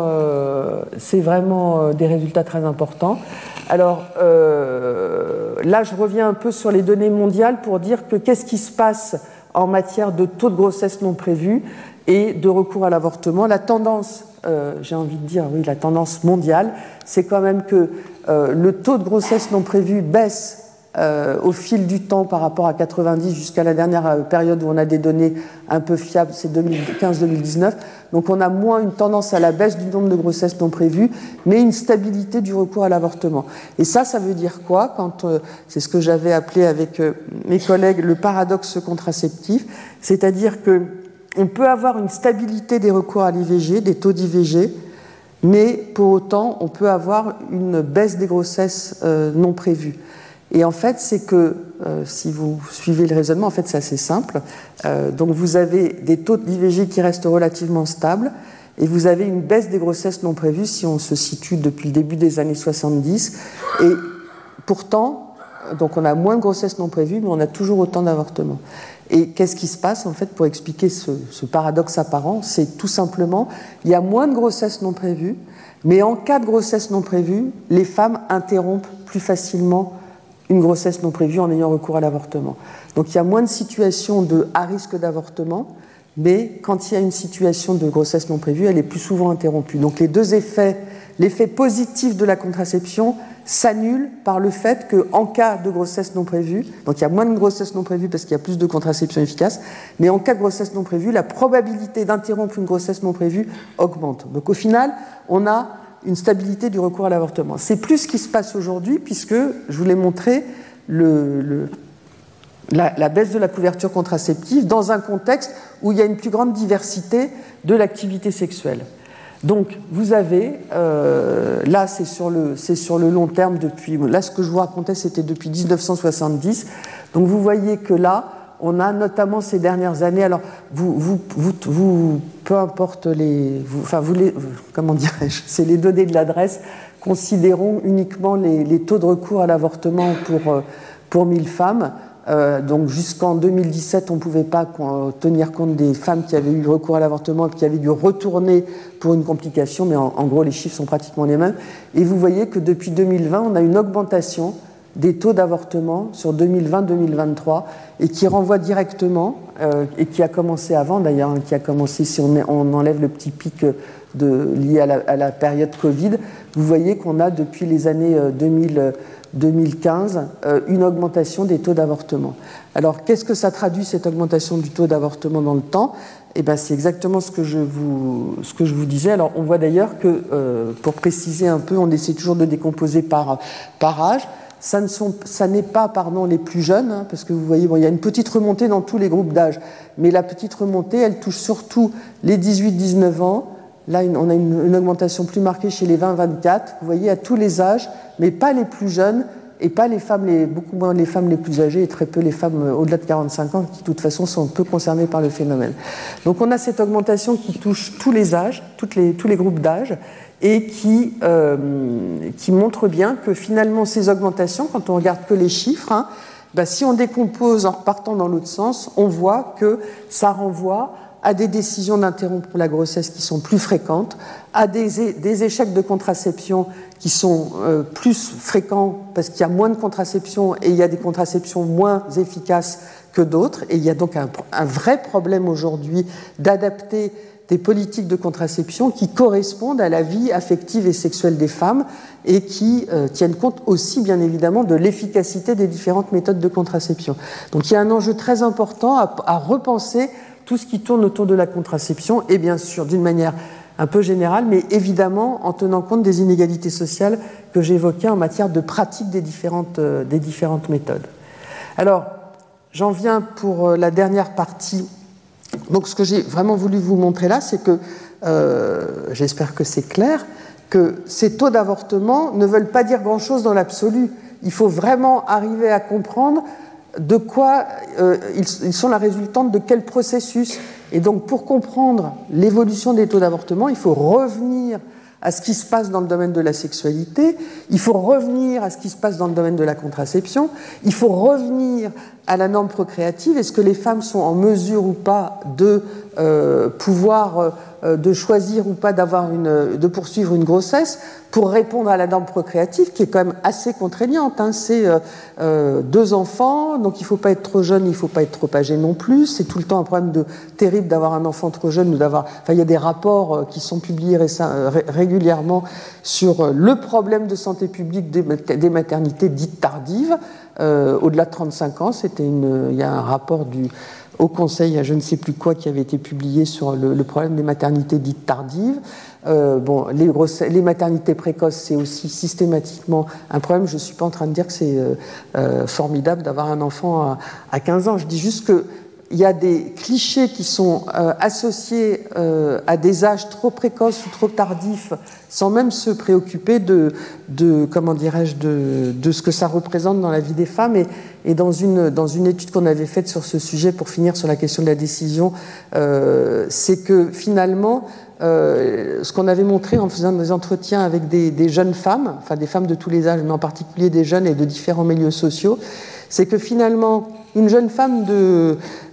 des résultats très importants. Alors là je reviens un peu sur les données mondiales pour dire que qu'est-ce qui se passe en matière de taux de grossesse non prévu et de recours à l'avortement. La tendance, j'ai envie de dire, oui, la tendance mondiale, c'est quand même que le taux de grossesse non prévu baisse au fil du temps par rapport à 90 jusqu'à la dernière période où on a des données un peu fiables, c'est 2015-2019. Donc on a moins une tendance à la baisse du nombre de grossesses non prévues, mais une stabilité du recours à l'avortement. Et ça veut dire quoi quand c'est ce que j'avais appelé avec mes collègues le paradoxe contraceptif, c'est-à-dire que on peut avoir une stabilité des recours à l'IVG, des taux d'IVG, mais pour autant on peut avoir une baisse des grossesses non prévues. Et en fait, c'est que, si vous suivez le raisonnement, en fait, c'est assez simple. Donc, vous avez des taux d'IVG qui restent relativement stables et vous avez une baisse des grossesses non prévues si on se situe depuis le début des années 70. Et pourtant, donc on a moins de grossesses non prévues, mais on a toujours autant d'avortements. Et qu'est-ce qui se passe, en fait, pour expliquer ce paradoxe apparent? C'est tout simplement, il y a moins de grossesses non prévues, mais en cas de grossesse non prévue, les femmes interrompent plus facilement une grossesse non prévue en ayant recours à l'avortement. Donc il y a moins de situations à risque d'avortement, mais quand il y a une situation de grossesse non prévue, elle est plus souvent interrompue. Donc les deux effets, l'effet positif de la contraception s'annule par le fait qu'en cas de grossesse non prévue, donc il y a moins de grossesse non prévue parce qu'il y a plus de contraception efficace, mais en cas de grossesse non prévue, la probabilité d'interrompre une grossesse non prévue augmente. Donc au final, on a une stabilité du recours à l'avortement. C'est plus ce qui se passe aujourd'hui, puisque, je vous l'ai montré, la baisse de la couverture contraceptive dans un contexte où il y a une plus grande diversité de l'activité sexuelle. Donc, vous avez, là c'est sur le long terme depuis, là ce que je vous racontais c'était depuis 1970, donc vous voyez que là, on a notamment ces dernières années, alors vous peu importe comment dirais-je, c'est les données de l'adresse, considérons uniquement les taux de recours à l'avortement pour 1000 femmes. Donc jusqu'en 2017, on ne pouvait pas tenir compte des femmes qui avaient eu recours à l'avortement et qui avaient dû retourner pour une complication, mais en gros les chiffres sont pratiquement les mêmes. Et vous voyez que depuis 2020, on a une augmentation des taux d'avortement sur 2020-2023 et qui renvoie directement, et qui a commencé avant d'ailleurs, qui a commencé si on enlève le petit pic lié à la période Covid, vous voyez qu'on a depuis les années 2015 une augmentation des taux d'avortement. Alors qu'est-ce que ça traduit cette augmentation du taux d'avortement dans le temps ? Eh bien, c'est exactement ce que je vous disais. Alors on voit d'ailleurs que, pour préciser un peu, on essaie toujours de décomposer par âge. Ça n'est pas les plus jeunes, hein, parce que vous voyez, il y a une petite remontée dans tous les groupes d'âge, mais la petite remontée, elle touche surtout les 18-19 ans. Là, on a une augmentation plus marquée chez les 20-24, vous voyez, à tous les âges, mais pas les plus jeunes, et pas les femmes, beaucoup moins les femmes les plus âgées, et très peu les femmes au-delà de 45 ans, qui de toute façon sont peu concernées par le phénomène. Donc on a cette augmentation qui touche tous les âges, tous les groupes d'âge, et qui montre bien que finalement ces augmentations, quand on regarde que les chiffres, si on décompose en repartant dans l'autre sens, on voit que ça renvoie à des décisions d'interrompre la grossesse qui sont plus fréquentes, à des échecs de contraception qui sont plus fréquents parce qu'il y a moins de contraception et il y a des contraceptions moins efficaces que d'autres. Et il y a donc un vrai problème aujourd'hui d'adapter des politiques de contraception qui correspondent à la vie affective et sexuelle des femmes et qui tiennent compte aussi, bien évidemment, de l'efficacité des différentes méthodes de contraception. Donc il y a un enjeu très important à repenser tout ce qui tourne autour de la contraception et bien sûr d'une manière un peu générale, mais évidemment en tenant compte des inégalités sociales que j'évoquais en matière de pratique des différentes méthodes. Alors, j'en viens pour la dernière partie. Donc ce que j'ai vraiment voulu vous montrer là, c'est que, j'espère que c'est clair, que ces taux d'avortement ne veulent pas dire grand-chose dans l'absolu. Il faut vraiment arriver à comprendre de quoi ils sont la résultante de quel processus. Et donc, pour comprendre l'évolution des taux d'avortement, il faut revenir à ce qui se passe dans le domaine de la sexualité, il faut revenir à ce qui se passe dans le domaine de la contraception, il faut revenir à la norme procréative. Est-ce que les femmes sont en mesure ou pas de de choisir ou pas de poursuivre une grossesse pour répondre à la norme procréative qui est quand même assez contraignante. C'est 2 enfants, donc il ne faut pas être trop jeune, il ne faut pas être trop âgé non plus. C'est tout le temps un problème terrible d'avoir un enfant trop jeune ou d'avoir. Enfin, il y a des rapports qui sont publiés régulièrement sur le problème de santé publique des maternités dites tardives. Au-delà de 35 ans, il y a un rapport au Conseil, je ne sais plus quoi, qui avait été publié sur le problème des maternités dites tardives. Les maternités précoces, c'est aussi systématiquement un problème. Je ne suis pas en train de dire que c'est formidable d'avoir un enfant à 15 ans. Je dis juste qu'il y a des clichés qui sont associés à des âges trop précoces ou trop tardifs, sans même se préoccuper de ce que ça représente dans la vie des femmes. Et dans une étude qu'on avait faite sur ce sujet, pour finir sur la question de la décision, c'est que finalement, ce qu'on avait montré en faisant des entretiens avec des jeunes femmes, enfin des femmes de tous les âges, mais en particulier des jeunes et de différents milieux sociaux, c'est que finalement, une jeune femme de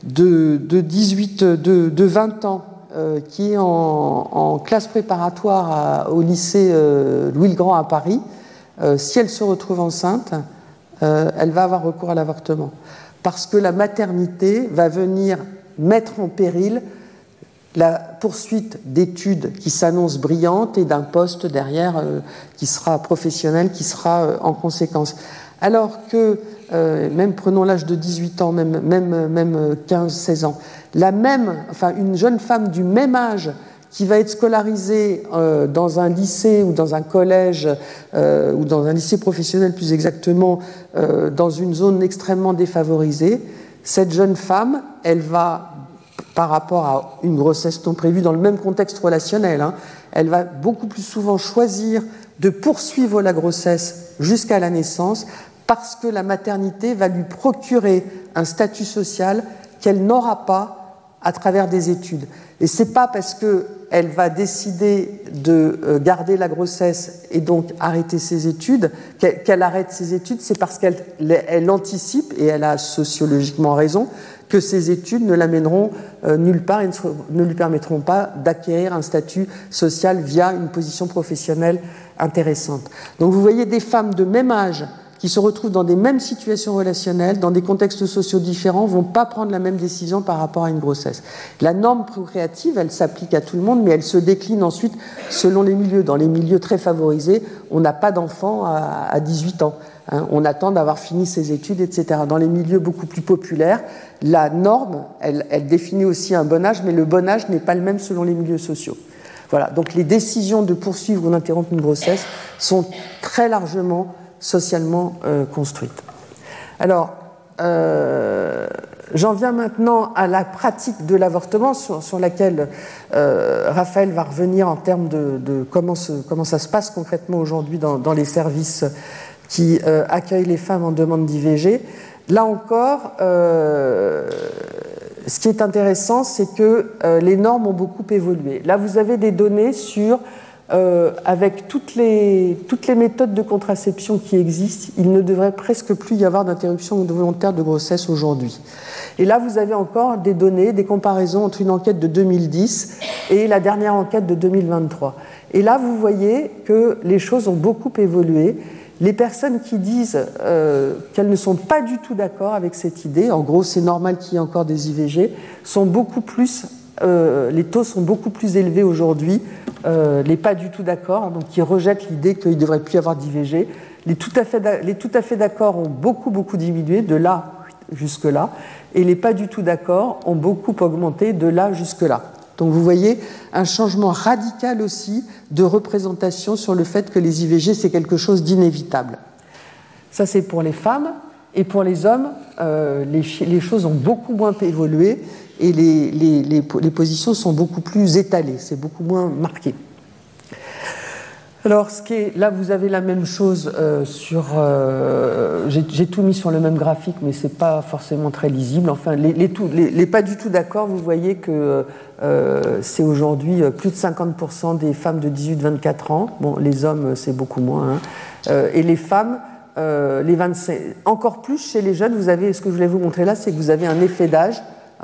20 ans qui est en classe préparatoire au lycée Louis-le-Grand à Paris, si elle se retrouve enceinte, elle va avoir recours à l'avortement. Parce que la maternité va venir mettre en péril la poursuite d'études qui s'annoncent brillantes et d'un poste derrière qui sera professionnel, qui sera en conséquence. Alors que, même prenons l'âge de 18 ans, même 15-16 ans, une jeune femme du même âge qui va être scolarisée dans un lycée ou dans un collège ou dans un lycée professionnel plus exactement, dans une zone extrêmement défavorisée, cette jeune femme, elle va, par rapport à une grossesse non prévue dans le même contexte relationnel, elle va beaucoup plus souvent choisir de poursuivre la grossesse jusqu'à la naissance parce que la maternité va lui procurer un statut social qu'elle n'aura pas à travers des études. Et c'est pas parce qu'elle va décider de garder la grossesse et donc arrêter ses études, qu'elle arrête ses études, c'est parce qu'elle anticipe, et elle a sociologiquement raison, que ces études ne l'amèneront nulle part et ne lui permettront pas d'acquérir un statut social via une position professionnelle intéressante. Donc vous voyez des femmes de même âge qui se retrouvent dans des mêmes situations relationnelles, dans des contextes sociaux différents, ne vont pas prendre la même décision par rapport à une grossesse. La norme procréative, elle s'applique à tout le monde, mais elle se décline ensuite selon les milieux. Dans les milieux très favorisés, on n'a pas d'enfants à 18 ans. On attend d'avoir fini ses études, etc. Dans les milieux beaucoup plus populaires, la norme, elle définit aussi un bon âge, mais le bon âge n'est pas le même selon les milieux sociaux. Voilà. Donc les décisions de poursuivre ou d'interrompre une grossesse sont très largement socialement construite. Alors, j'en viens maintenant à la pratique de l'avortement sur laquelle Raphaël va revenir en termes de comment ça se passe concrètement aujourd'hui dans les services qui accueillent les femmes en demande d'IVG. Là encore, ce qui est intéressant, c'est que les normes ont beaucoup évolué. Là, vous avez des données sur avec toutes les méthodes de contraception qui existent, il ne devrait presque plus y avoir d'interruption volontaire de grossesse aujourd'hui. Et là, vous avez encore des données, des comparaisons entre une enquête de 2010 et la dernière enquête de 2023. Et là, vous voyez que les choses ont beaucoup évolué. Les personnes qui disent qu'elles ne sont pas du tout d'accord avec cette idée, en gros, c'est normal qu'il y ait encore des IVG, sont beaucoup plus... les taux sont beaucoup plus élevés aujourd'hui, les pas du tout d'accord, donc qui rejettent l'idée qu'il ne devrait plus y avoir d'IVG. Les tout à fait d'accord ont beaucoup diminué, de là jusque-là, et les pas du tout d'accord ont beaucoup augmenté, de là jusque-là. Donc vous voyez un changement radical aussi de représentation sur le fait que les IVG, c'est quelque chose d'inévitable. Ça, c'est pour les femmes. Et pour les hommes, les choses ont beaucoup moins évolué et les positions sont beaucoup plus étalées, c'est beaucoup moins marqué. Alors, là, vous avez la même chose j'ai tout mis sur le même graphique, mais c'est pas forcément très lisible. Enfin, les pas du tout d'accord, vous voyez que c'est aujourd'hui plus de 50% des femmes de 18-24 ans. Bon, les hommes, c'est beaucoup moins. Et les femmes, les 25, encore plus chez les jeunes, vous avez, ce que je voulais vous montrer là, c'est que vous avez un effet d'âge.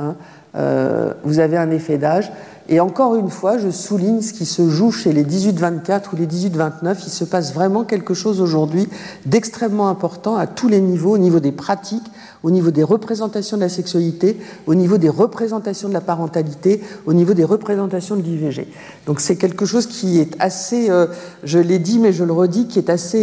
Vous avez un effet d'âge. Et encore une fois, je souligne ce qui se joue chez les 18-24 ou les 18-29. Il se passe vraiment quelque chose aujourd'hui d'extrêmement important à tous les niveaux, au niveau des pratiques, au niveau des représentations de la sexualité, au niveau des représentations de la parentalité, au niveau des représentations de l'IVG. Donc c'est quelque chose qui est assez, je l'ai dit mais je le redis, qui est assez...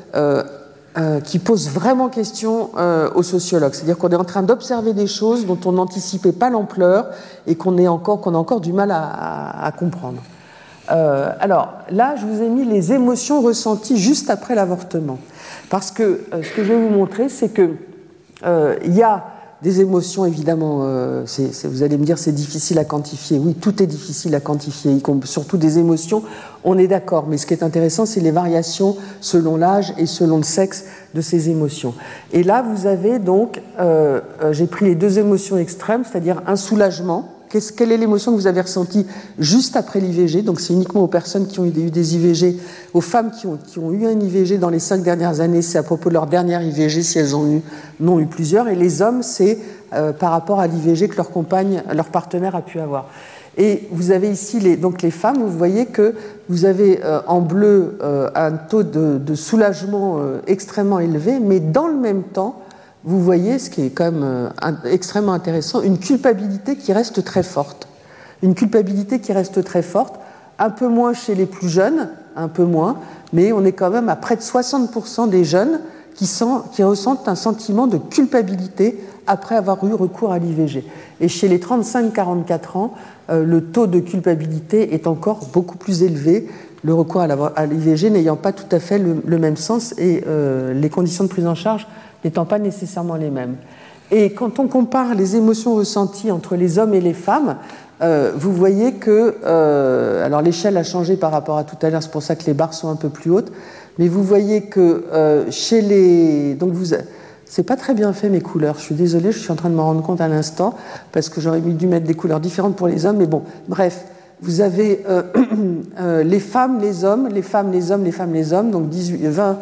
qui pose vraiment question aux sociologues. C'est-à-dire qu'on est en train d'observer des choses dont on n'anticipait pas l'ampleur et qu'on a encore du mal à comprendre. Alors, là, je vous ai mis les émotions ressenties juste après l'avortement. Parce que ce que je vais vous montrer, c'est que il y a des émotions, évidemment, vous allez me dire c'est difficile à quantifier. Oui, tout est difficile à quantifier, surtout des émotions, on est d'accord. Mais ce qui est intéressant, c'est les variations selon l'âge et selon le sexe de ces émotions. Et là, vous avez donc, j'ai pris les deux émotions extrêmes, c'est-à-dire un soulagement. Quelle est l'émotion que vous avez ressentie juste après l'IVG? Donc c'est uniquement aux personnes qui ont eu des IVG, aux femmes qui ont eu un IVG dans les 5 dernières années, c'est à propos de leur dernière IVG si elles n'ont eu plusieurs. Et les hommes, c'est par rapport à l'IVG que leur partenaire a pu avoir. Et vous avez ici donc les femmes, vous voyez que vous avez en bleu un taux de soulagement extrêmement élevé, mais dans le même temps, vous voyez, ce qui est quand même extrêmement intéressant, une culpabilité qui reste très forte. Une culpabilité qui reste très forte, un peu moins chez les plus jeunes, un peu moins, mais on est quand même à près de 60% des jeunes qui ressentent un sentiment de culpabilité après avoir eu recours à l'IVG. Et chez les 35-44 ans, le taux de culpabilité est encore beaucoup plus élevé, le recours à l'IVG n'ayant pas tout à fait le même sens et les conditions de prise en charge n'étant pas nécessairement les mêmes. Et quand on compare les émotions ressenties entre les hommes et les femmes, vous voyez que... alors l'échelle a changé par rapport à tout à l'heure, c'est pour ça que les barres sont un peu plus hautes, mais vous voyez que chez les... Donc c'est pas très bien fait mes couleurs, je suis désolée, je suis en train de m'en rendre compte à l'instant, parce que j'aurais dû mettre des couleurs différentes pour les hommes, mais bon, bref... Vous avez les femmes, les hommes, les femmes, les hommes, les femmes, les hommes, donc 20-24,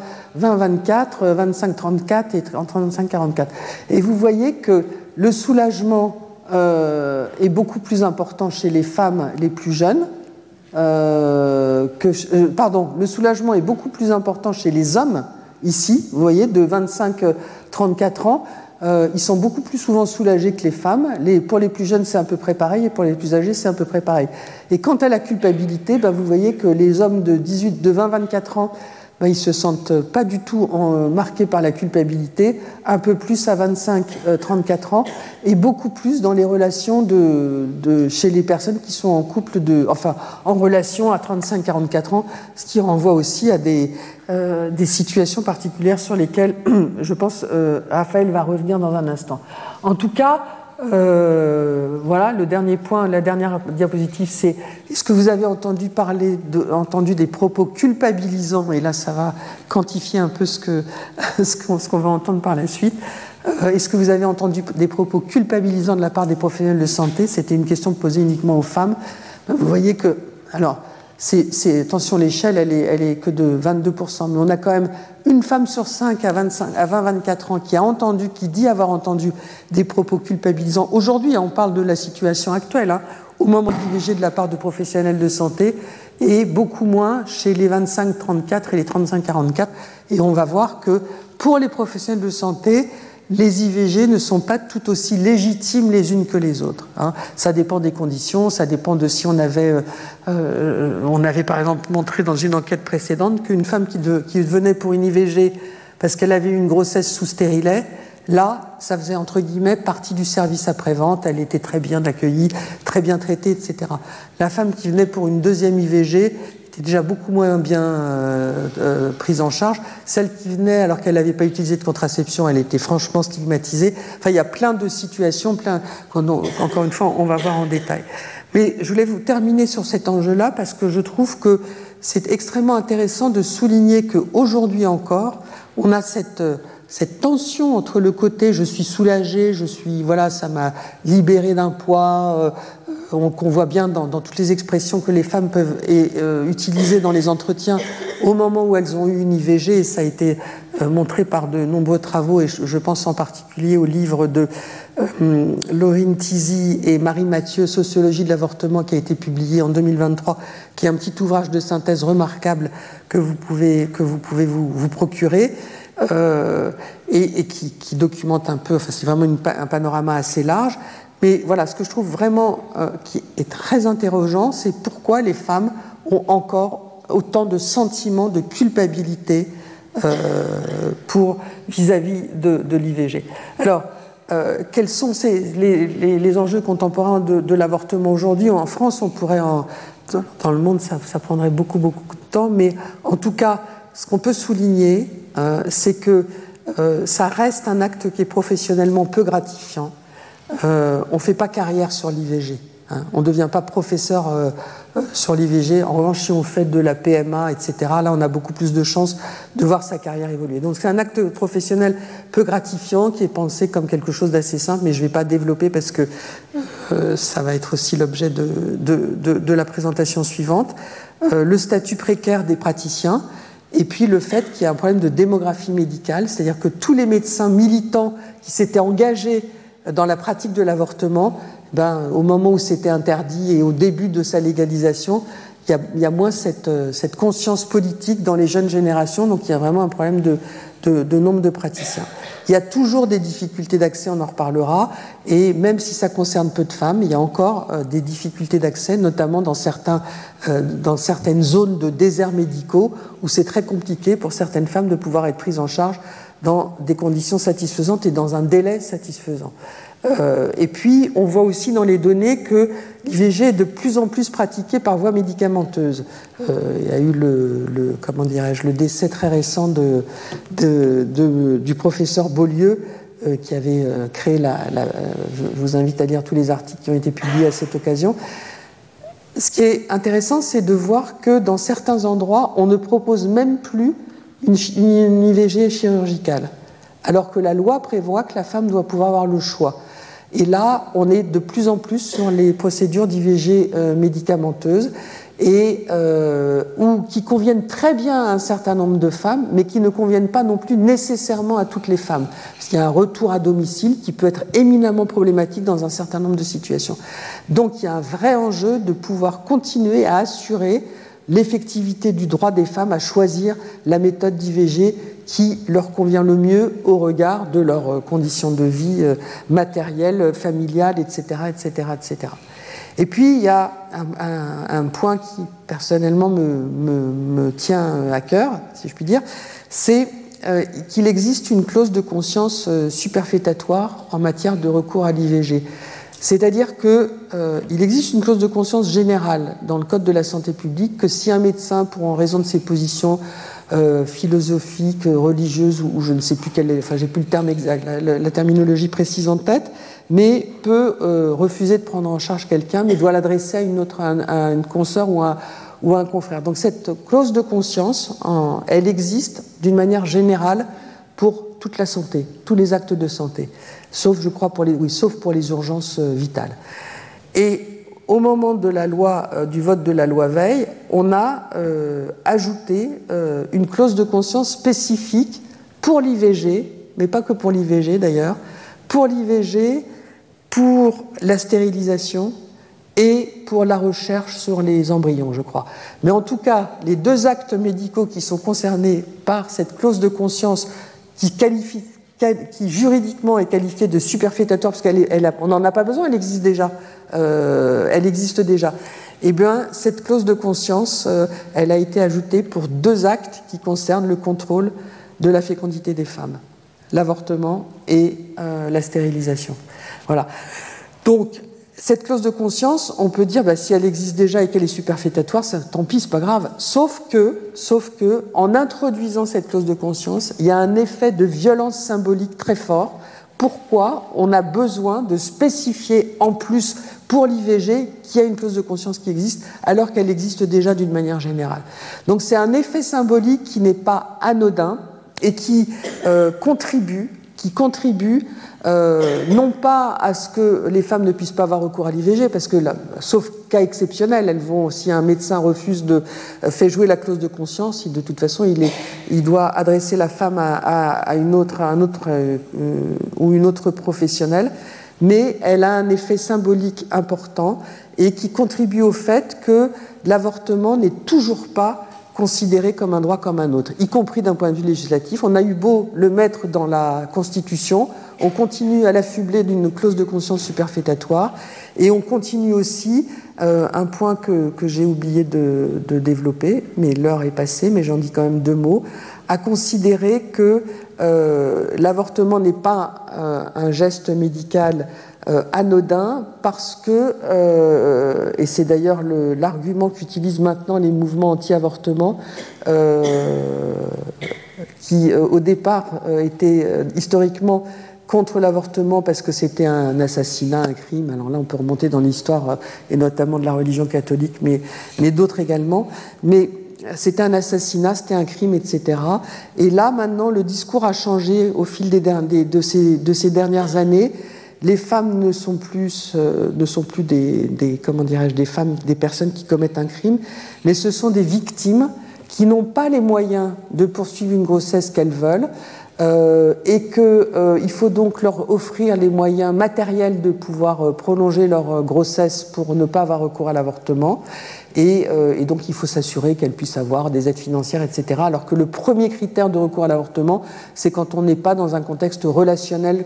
25-34 et 35-44. Et vous voyez que le soulagement est beaucoup plus important chez les femmes les plus jeunes, le soulagement est beaucoup plus important chez les hommes, ici, vous voyez, de 25-34 ans, ils sont beaucoup plus souvent soulagés que les femmes. Pour les plus jeunes, c'est à peu près pareil, et pour les plus âgés, c'est à peu près pareil. Et quant à la culpabilité, vous voyez que les hommes de 20-24 ans, ils ne se sentent pas du tout marqués par la culpabilité, un peu plus à 25-34 ans, et beaucoup plus dans les relations chez les personnes qui sont en couple, en relation à 35-44 ans, ce qui renvoie aussi à des situations particulières sur lesquelles, je pense, Raphaël va revenir dans un instant. En tout cas, voilà, le dernier point, la dernière diapositive, c'est est-ce que vous avez entendu des propos culpabilisants, et là ça va quantifier un peu ce qu'on va entendre par la suite. Est-ce que vous avez entendu des propos culpabilisants de la part des professionnels de santé? C'était une question posée uniquement aux femmes. Vous voyez que, alors, attention, l'échelle, elle est que de 22%, mais on a quand même une femme sur 5 à 20-24 ans qui dit avoir entendu des propos culpabilisants. Aujourd'hui, on parle de la situation actuelle, au moment de l'IVG de la part de professionnels de santé, et beaucoup moins chez les 25-34 et les 35-44. Et on va voir que pour les professionnels de santé, les IVG ne sont pas tout aussi légitimes les unes que les autres. Ça dépend des conditions, ça dépend de si on avait par exemple montré dans une enquête précédente qu'une femme qui venait pour une IVG parce qu'elle avait eu une grossesse sous stérilet, là, ça faisait entre guillemets partie du service après-vente, elle était très bien accueillie, très bien traitée, etc. La femme qui venait pour une deuxième IVG était déjà beaucoup moins bien prise en charge. Celle qui venait alors qu'elle n'avait pas utilisé de contraception, elle était franchement stigmatisée. Enfin, il y a plein de situations, encore une fois, on va voir en détail. Mais je voulais vous terminer sur cet enjeu-là parce que je trouve que c'est extrêmement intéressant de souligner qu'aujourd'hui encore, on a cette tension entre le côté je suis soulagé, voilà, ça m'a libéré d'un poids, qu'on voit bien dans toutes les expressions que les femmes peuvent utiliser dans les entretiens au moment où elles ont eu une IVG, et ça a été montré par de nombreux travaux, et je pense en particulier au livre de Laurine Tizy et Marie Mathieu, Sociologie de l'avortement, qui a été publié en 2023, qui est un petit ouvrage de synthèse remarquable que vous pouvez vous procurer, et qui documente un peu, enfin c'est vraiment un panorama assez large. Mais voilà, ce que je trouve vraiment qui est très interrogeant, c'est pourquoi les femmes ont encore autant de sentiments de culpabilité vis-à-vis de l'IVG. Alors, quels sont les enjeux contemporains de l'avortement aujourd'hui? En France, on pourrait, dans le monde, ça prendrait beaucoup de temps, mais en tout cas, ce qu'on peut souligner, c'est que ça reste un acte qui est professionnellement peu gratifiant. On ne fait pas carrière sur l'IVG. On ne devient pas professeur sur l'IVG. En revanche, si on fait de la PMA, etc., là, on a beaucoup plus de chances de voir sa carrière évoluer. Donc, c'est un acte professionnel peu gratifiant qui est pensé comme quelque chose d'assez simple, mais je ne vais pas développer parce que ça va être aussi l'objet de la présentation suivante. Le statut précaire des praticiens, et puis le fait qu'il y a un problème de démographie médicale, c'est-à-dire que tous les médecins militants qui s'étaient engagés dans la pratique de l'avortement, au moment où c'était interdit et au début de sa légalisation, il y a moins cette conscience politique dans les jeunes générations, donc il y a vraiment un problème de nombre de praticiens. Il y a toujours des difficultés d'accès, on en reparlera, et même si ça concerne peu de femmes, il y a encore des difficultés d'accès, notamment dans certaines zones de déserts médicaux, où c'est très compliqué pour certaines femmes de pouvoir être prises en charge dans des conditions satisfaisantes et dans un délai satisfaisant. Et puis, on voit aussi dans les données que l'IVG est de plus en plus pratiquée par voie médicamenteuse. Il y a eu le décès très récent du professeur Beaulieu, qui avait créé je vous invite à lire tous les articles qui ont été publiés à cette occasion. Ce qui est intéressant, c'est de voir que dans certains endroits, on ne propose même plus une IVG chirurgicale, alors que la loi prévoit que la femme doit pouvoir avoir le choix. Et là, on est de plus en plus sur les procédures d'IVG médicamenteuses ou qui conviennent très bien à un certain nombre de femmes, mais qui ne conviennent pas non plus nécessairement à toutes les femmes. Parce qu'il y a un retour à domicile qui peut être éminemment problématique dans un certain nombre de situations. Donc il y a un vrai enjeu de pouvoir continuer à assurer l'effectivité du droit des femmes à choisir la méthode d'IVG qui leur convient le mieux au regard de leurs conditions de vie matérielles, familiales, etc., etc., etc. Et puis, il y a un point qui, personnellement, me tient à cœur, si je puis dire, c'est qu'il existe une clause de conscience superfétatoire en matière de recours à l'IVG. C'est-à-dire qu'il existe une clause de conscience générale dans le Code de la santé publique que si un médecin, en raison de ses positions philosophiques, religieuses, ou je ne sais plus j'ai plus le terme exact, la terminologie précise en tête, mais peut refuser de prendre en charge quelqu'un, mais doit l'adresser à une consoeur ou à un confrère. Donc cette clause de conscience, elle existe d'une manière générale pour toute la santé, tous les actes de santé, sauf pour les urgences vitales. Et au moment de du vote de la loi Veil, on a ajouté une clause de conscience spécifique pour l'IVG, mais pas que pour l'IVG d'ailleurs, pour l'IVG, pour la stérilisation et pour la recherche sur les embryons, je crois. Mais en tout cas, les deux actes médicaux qui sont concernés par cette clause de conscience qui juridiquement est qualifiée de superfétatoire, parce qu'on n'en a pas besoin, elle existe déjà. Eh bien, cette clause de conscience, elle a été ajoutée pour deux actes qui concernent le contrôle de la fécondité des femmes, l'avortement et la stérilisation. Voilà. Donc, cette clause de conscience, on peut dire, si elle existe déjà et qu'elle est superfétatoire, tant pis, c'est pas grave. Sauf que, en introduisant cette clause de conscience, il y a un effet de violence symbolique très fort pourquoi on a besoin de spécifier en plus pour l'IVG qu'il y a une clause de conscience qui existe alors qu'elle existe déjà d'une manière générale. Donc c'est un effet symbolique qui n'est pas anodin et qui contribue non pas à ce que les femmes ne puissent pas avoir recours à l'IVG, parce que, sauf cas exceptionnel, si un médecin refuse fait jouer la clause de conscience, de toute façon, il doit adresser la femme à un autre ou une autre professionnelle, mais elle a un effet symbolique important et qui contribue au fait que l'avortement n'est toujours pas considéré comme un droit comme un autre, y compris d'un point de vue législatif. On a eu beau le mettre dans la Constitution, on continue à l'affubler d'une clause de conscience superfétatoire, et on continue aussi, un point que j'ai oublié de développer, mais l'heure est passée, mais j'en dis quand même 2 mots, à considérer que l'avortement n'est pas un geste médical anodin, parce que, et c'est d'ailleurs l'argument qu'utilisent maintenant les mouvements anti-avortement, qui au départ étaient historiquement contre l'avortement parce que c'était un assassinat, un crime. Alors là, on peut remonter dans l'histoire, et notamment de la religion catholique, mais d'autres également. Mais c'était un assassinat, c'était un crime, etc. Et là, maintenant, le discours a changé au fil de ces dernières années. Les femmes ne sont plus des personnes qui commettent un crime, mais ce sont des victimes qui n'ont pas les moyens de poursuivre une grossesse qu'elles veulent, et qu'il faut donc leur offrir les moyens matériels de pouvoir prolonger leur grossesse pour ne pas avoir recours à l'avortement. Et donc il faut s'assurer qu'elles puissent avoir des aides financières, etc. Alors que le premier critère de recours à l'avortement, c'est quand on n'est pas dans un contexte relationnel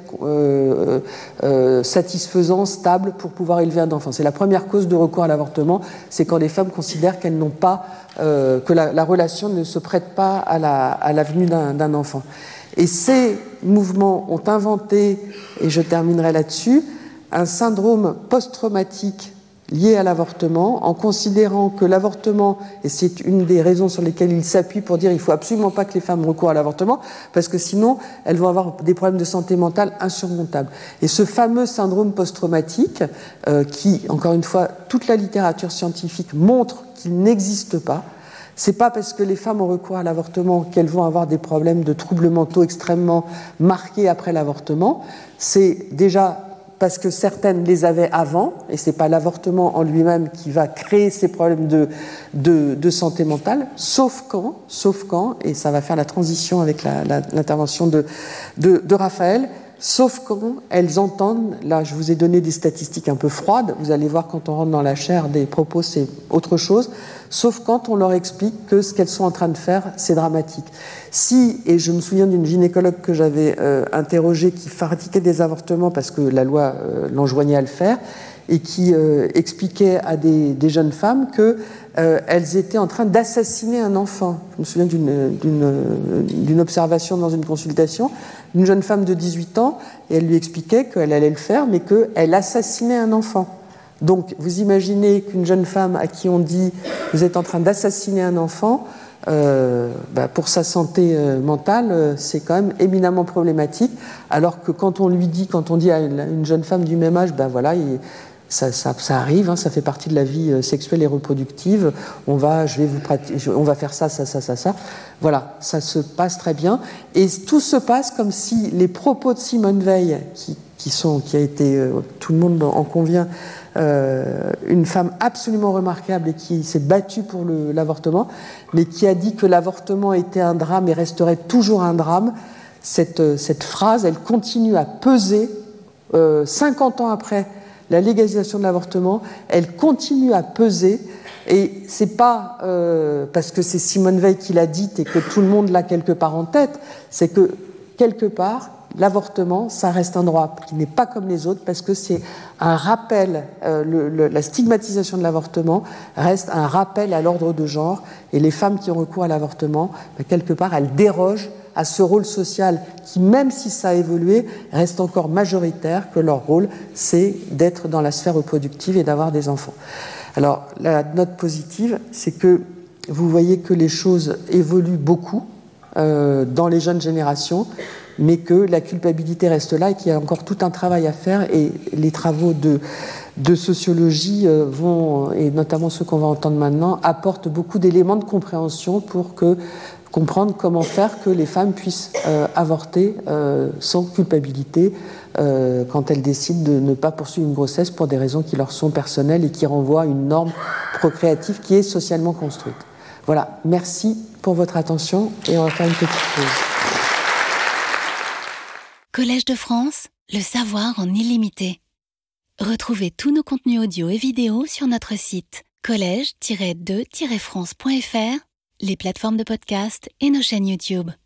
satisfaisant, stable, pour pouvoir élever un enfant. C'est la première cause de recours à l'avortement, c'est quand les femmes considèrent qu'elles n'ont pas, que la relation ne se prête pas à la venue d'un enfant. Et ces mouvements ont inventé, et je terminerai là-dessus, un syndrome post-traumatique lié à l'avortement, en considérant que l'avortement, et c'est une des raisons sur lesquelles il s'appuie pour dire qu'il ne faut absolument pas que les femmes recourent à l'avortement, parce que sinon elles vont avoir des problèmes de santé mentale insurmontables. Et ce fameux syndrome post-traumatique, qui, encore une fois, toute la littérature scientifique montre qu'il n'existe pas, c'est pas parce que les femmes ont recours à l'avortement qu'elles vont avoir des problèmes de troubles mentaux extrêmement marqués après l'avortement. C'est déjà parce que certaines les avaient avant, et c'est pas l'avortement en lui-même qui va créer ces problèmes de santé mentale, sauf quand, et ça va faire la transition avec l'intervention de Raphaël, sauf quand elles entendent, là je vous ai donné des statistiques un peu froides, vous allez voir quand on rentre dans la chair des propos c'est autre chose, sauf quand on leur explique que ce qu'elles sont en train de faire c'est dramatique. Et je me souviens d'une gynécologue que j'avais interrogée qui pratiquait des avortements parce que la loi l'enjoignait à le faire, et qui expliquait à des jeunes femmes qu'elles étaient en train d'assassiner un enfant. Je me souviens d'une observation dans une consultation, une jeune femme de 18 ans, et elle lui expliquait qu'elle allait le faire, mais qu'elle assassinait un enfant. Donc, vous imaginez qu'une jeune femme à qui on dit « vous êtes en train d'assassiner un enfant », pour sa santé mentale, c'est quand même éminemment problématique, alors que quand on dit à une jeune femme du même âge, ça arrive, ça fait partie de la vie sexuelle et reproductive, on va faire ça. Voilà, ça se passe très bien. Et tout se passe comme si les propos de Simone Veil, qui a été, tout le monde en convient, une femme absolument remarquable et qui s'est battue pour l'avortement, mais qui a dit que l'avortement était un drame et resterait toujours un drame. Cette phrase, elle continue à peser 50 ans après la légalisation de l'avortement, elle continue à peser, et c'est pas parce que c'est Simone Veil qui l'a dite et que tout le monde l'a quelque part en tête, c'est que quelque part l'avortement, ça reste un droit qui n'est pas comme les autres, parce que c'est un rappel, la stigmatisation de l'avortement reste un rappel à l'ordre de genre, et les femmes qui ont recours à l'avortement, quelque part, elles dérogent à ce rôle social qui, même si ça a évolué, reste encore majoritaire, que leur rôle, c'est d'être dans la sphère reproductive et d'avoir des enfants. Alors, la note positive, c'est que vous voyez que les choses évoluent beaucoup. dans les jeunes générations, mais que la culpabilité reste là et qu'il y a encore tout un travail à faire. Et les travaux de sociologie et notamment ceux qu'on va entendre maintenant, apportent beaucoup d'éléments de compréhension pour comprendre comment faire que les femmes puissent avorter sans culpabilité quand elles décident de ne pas poursuivre une grossesse pour des raisons qui leur sont personnelles et qui renvoient à une norme procréative qui est socialement construite. Voilà, merci pour votre attention et on va faire une petite pause. Collège de France, le savoir en illimité. Retrouvez tous nos contenus audio et vidéo sur notre site collège-2-france.fr, les plateformes de podcast et nos chaînes YouTube.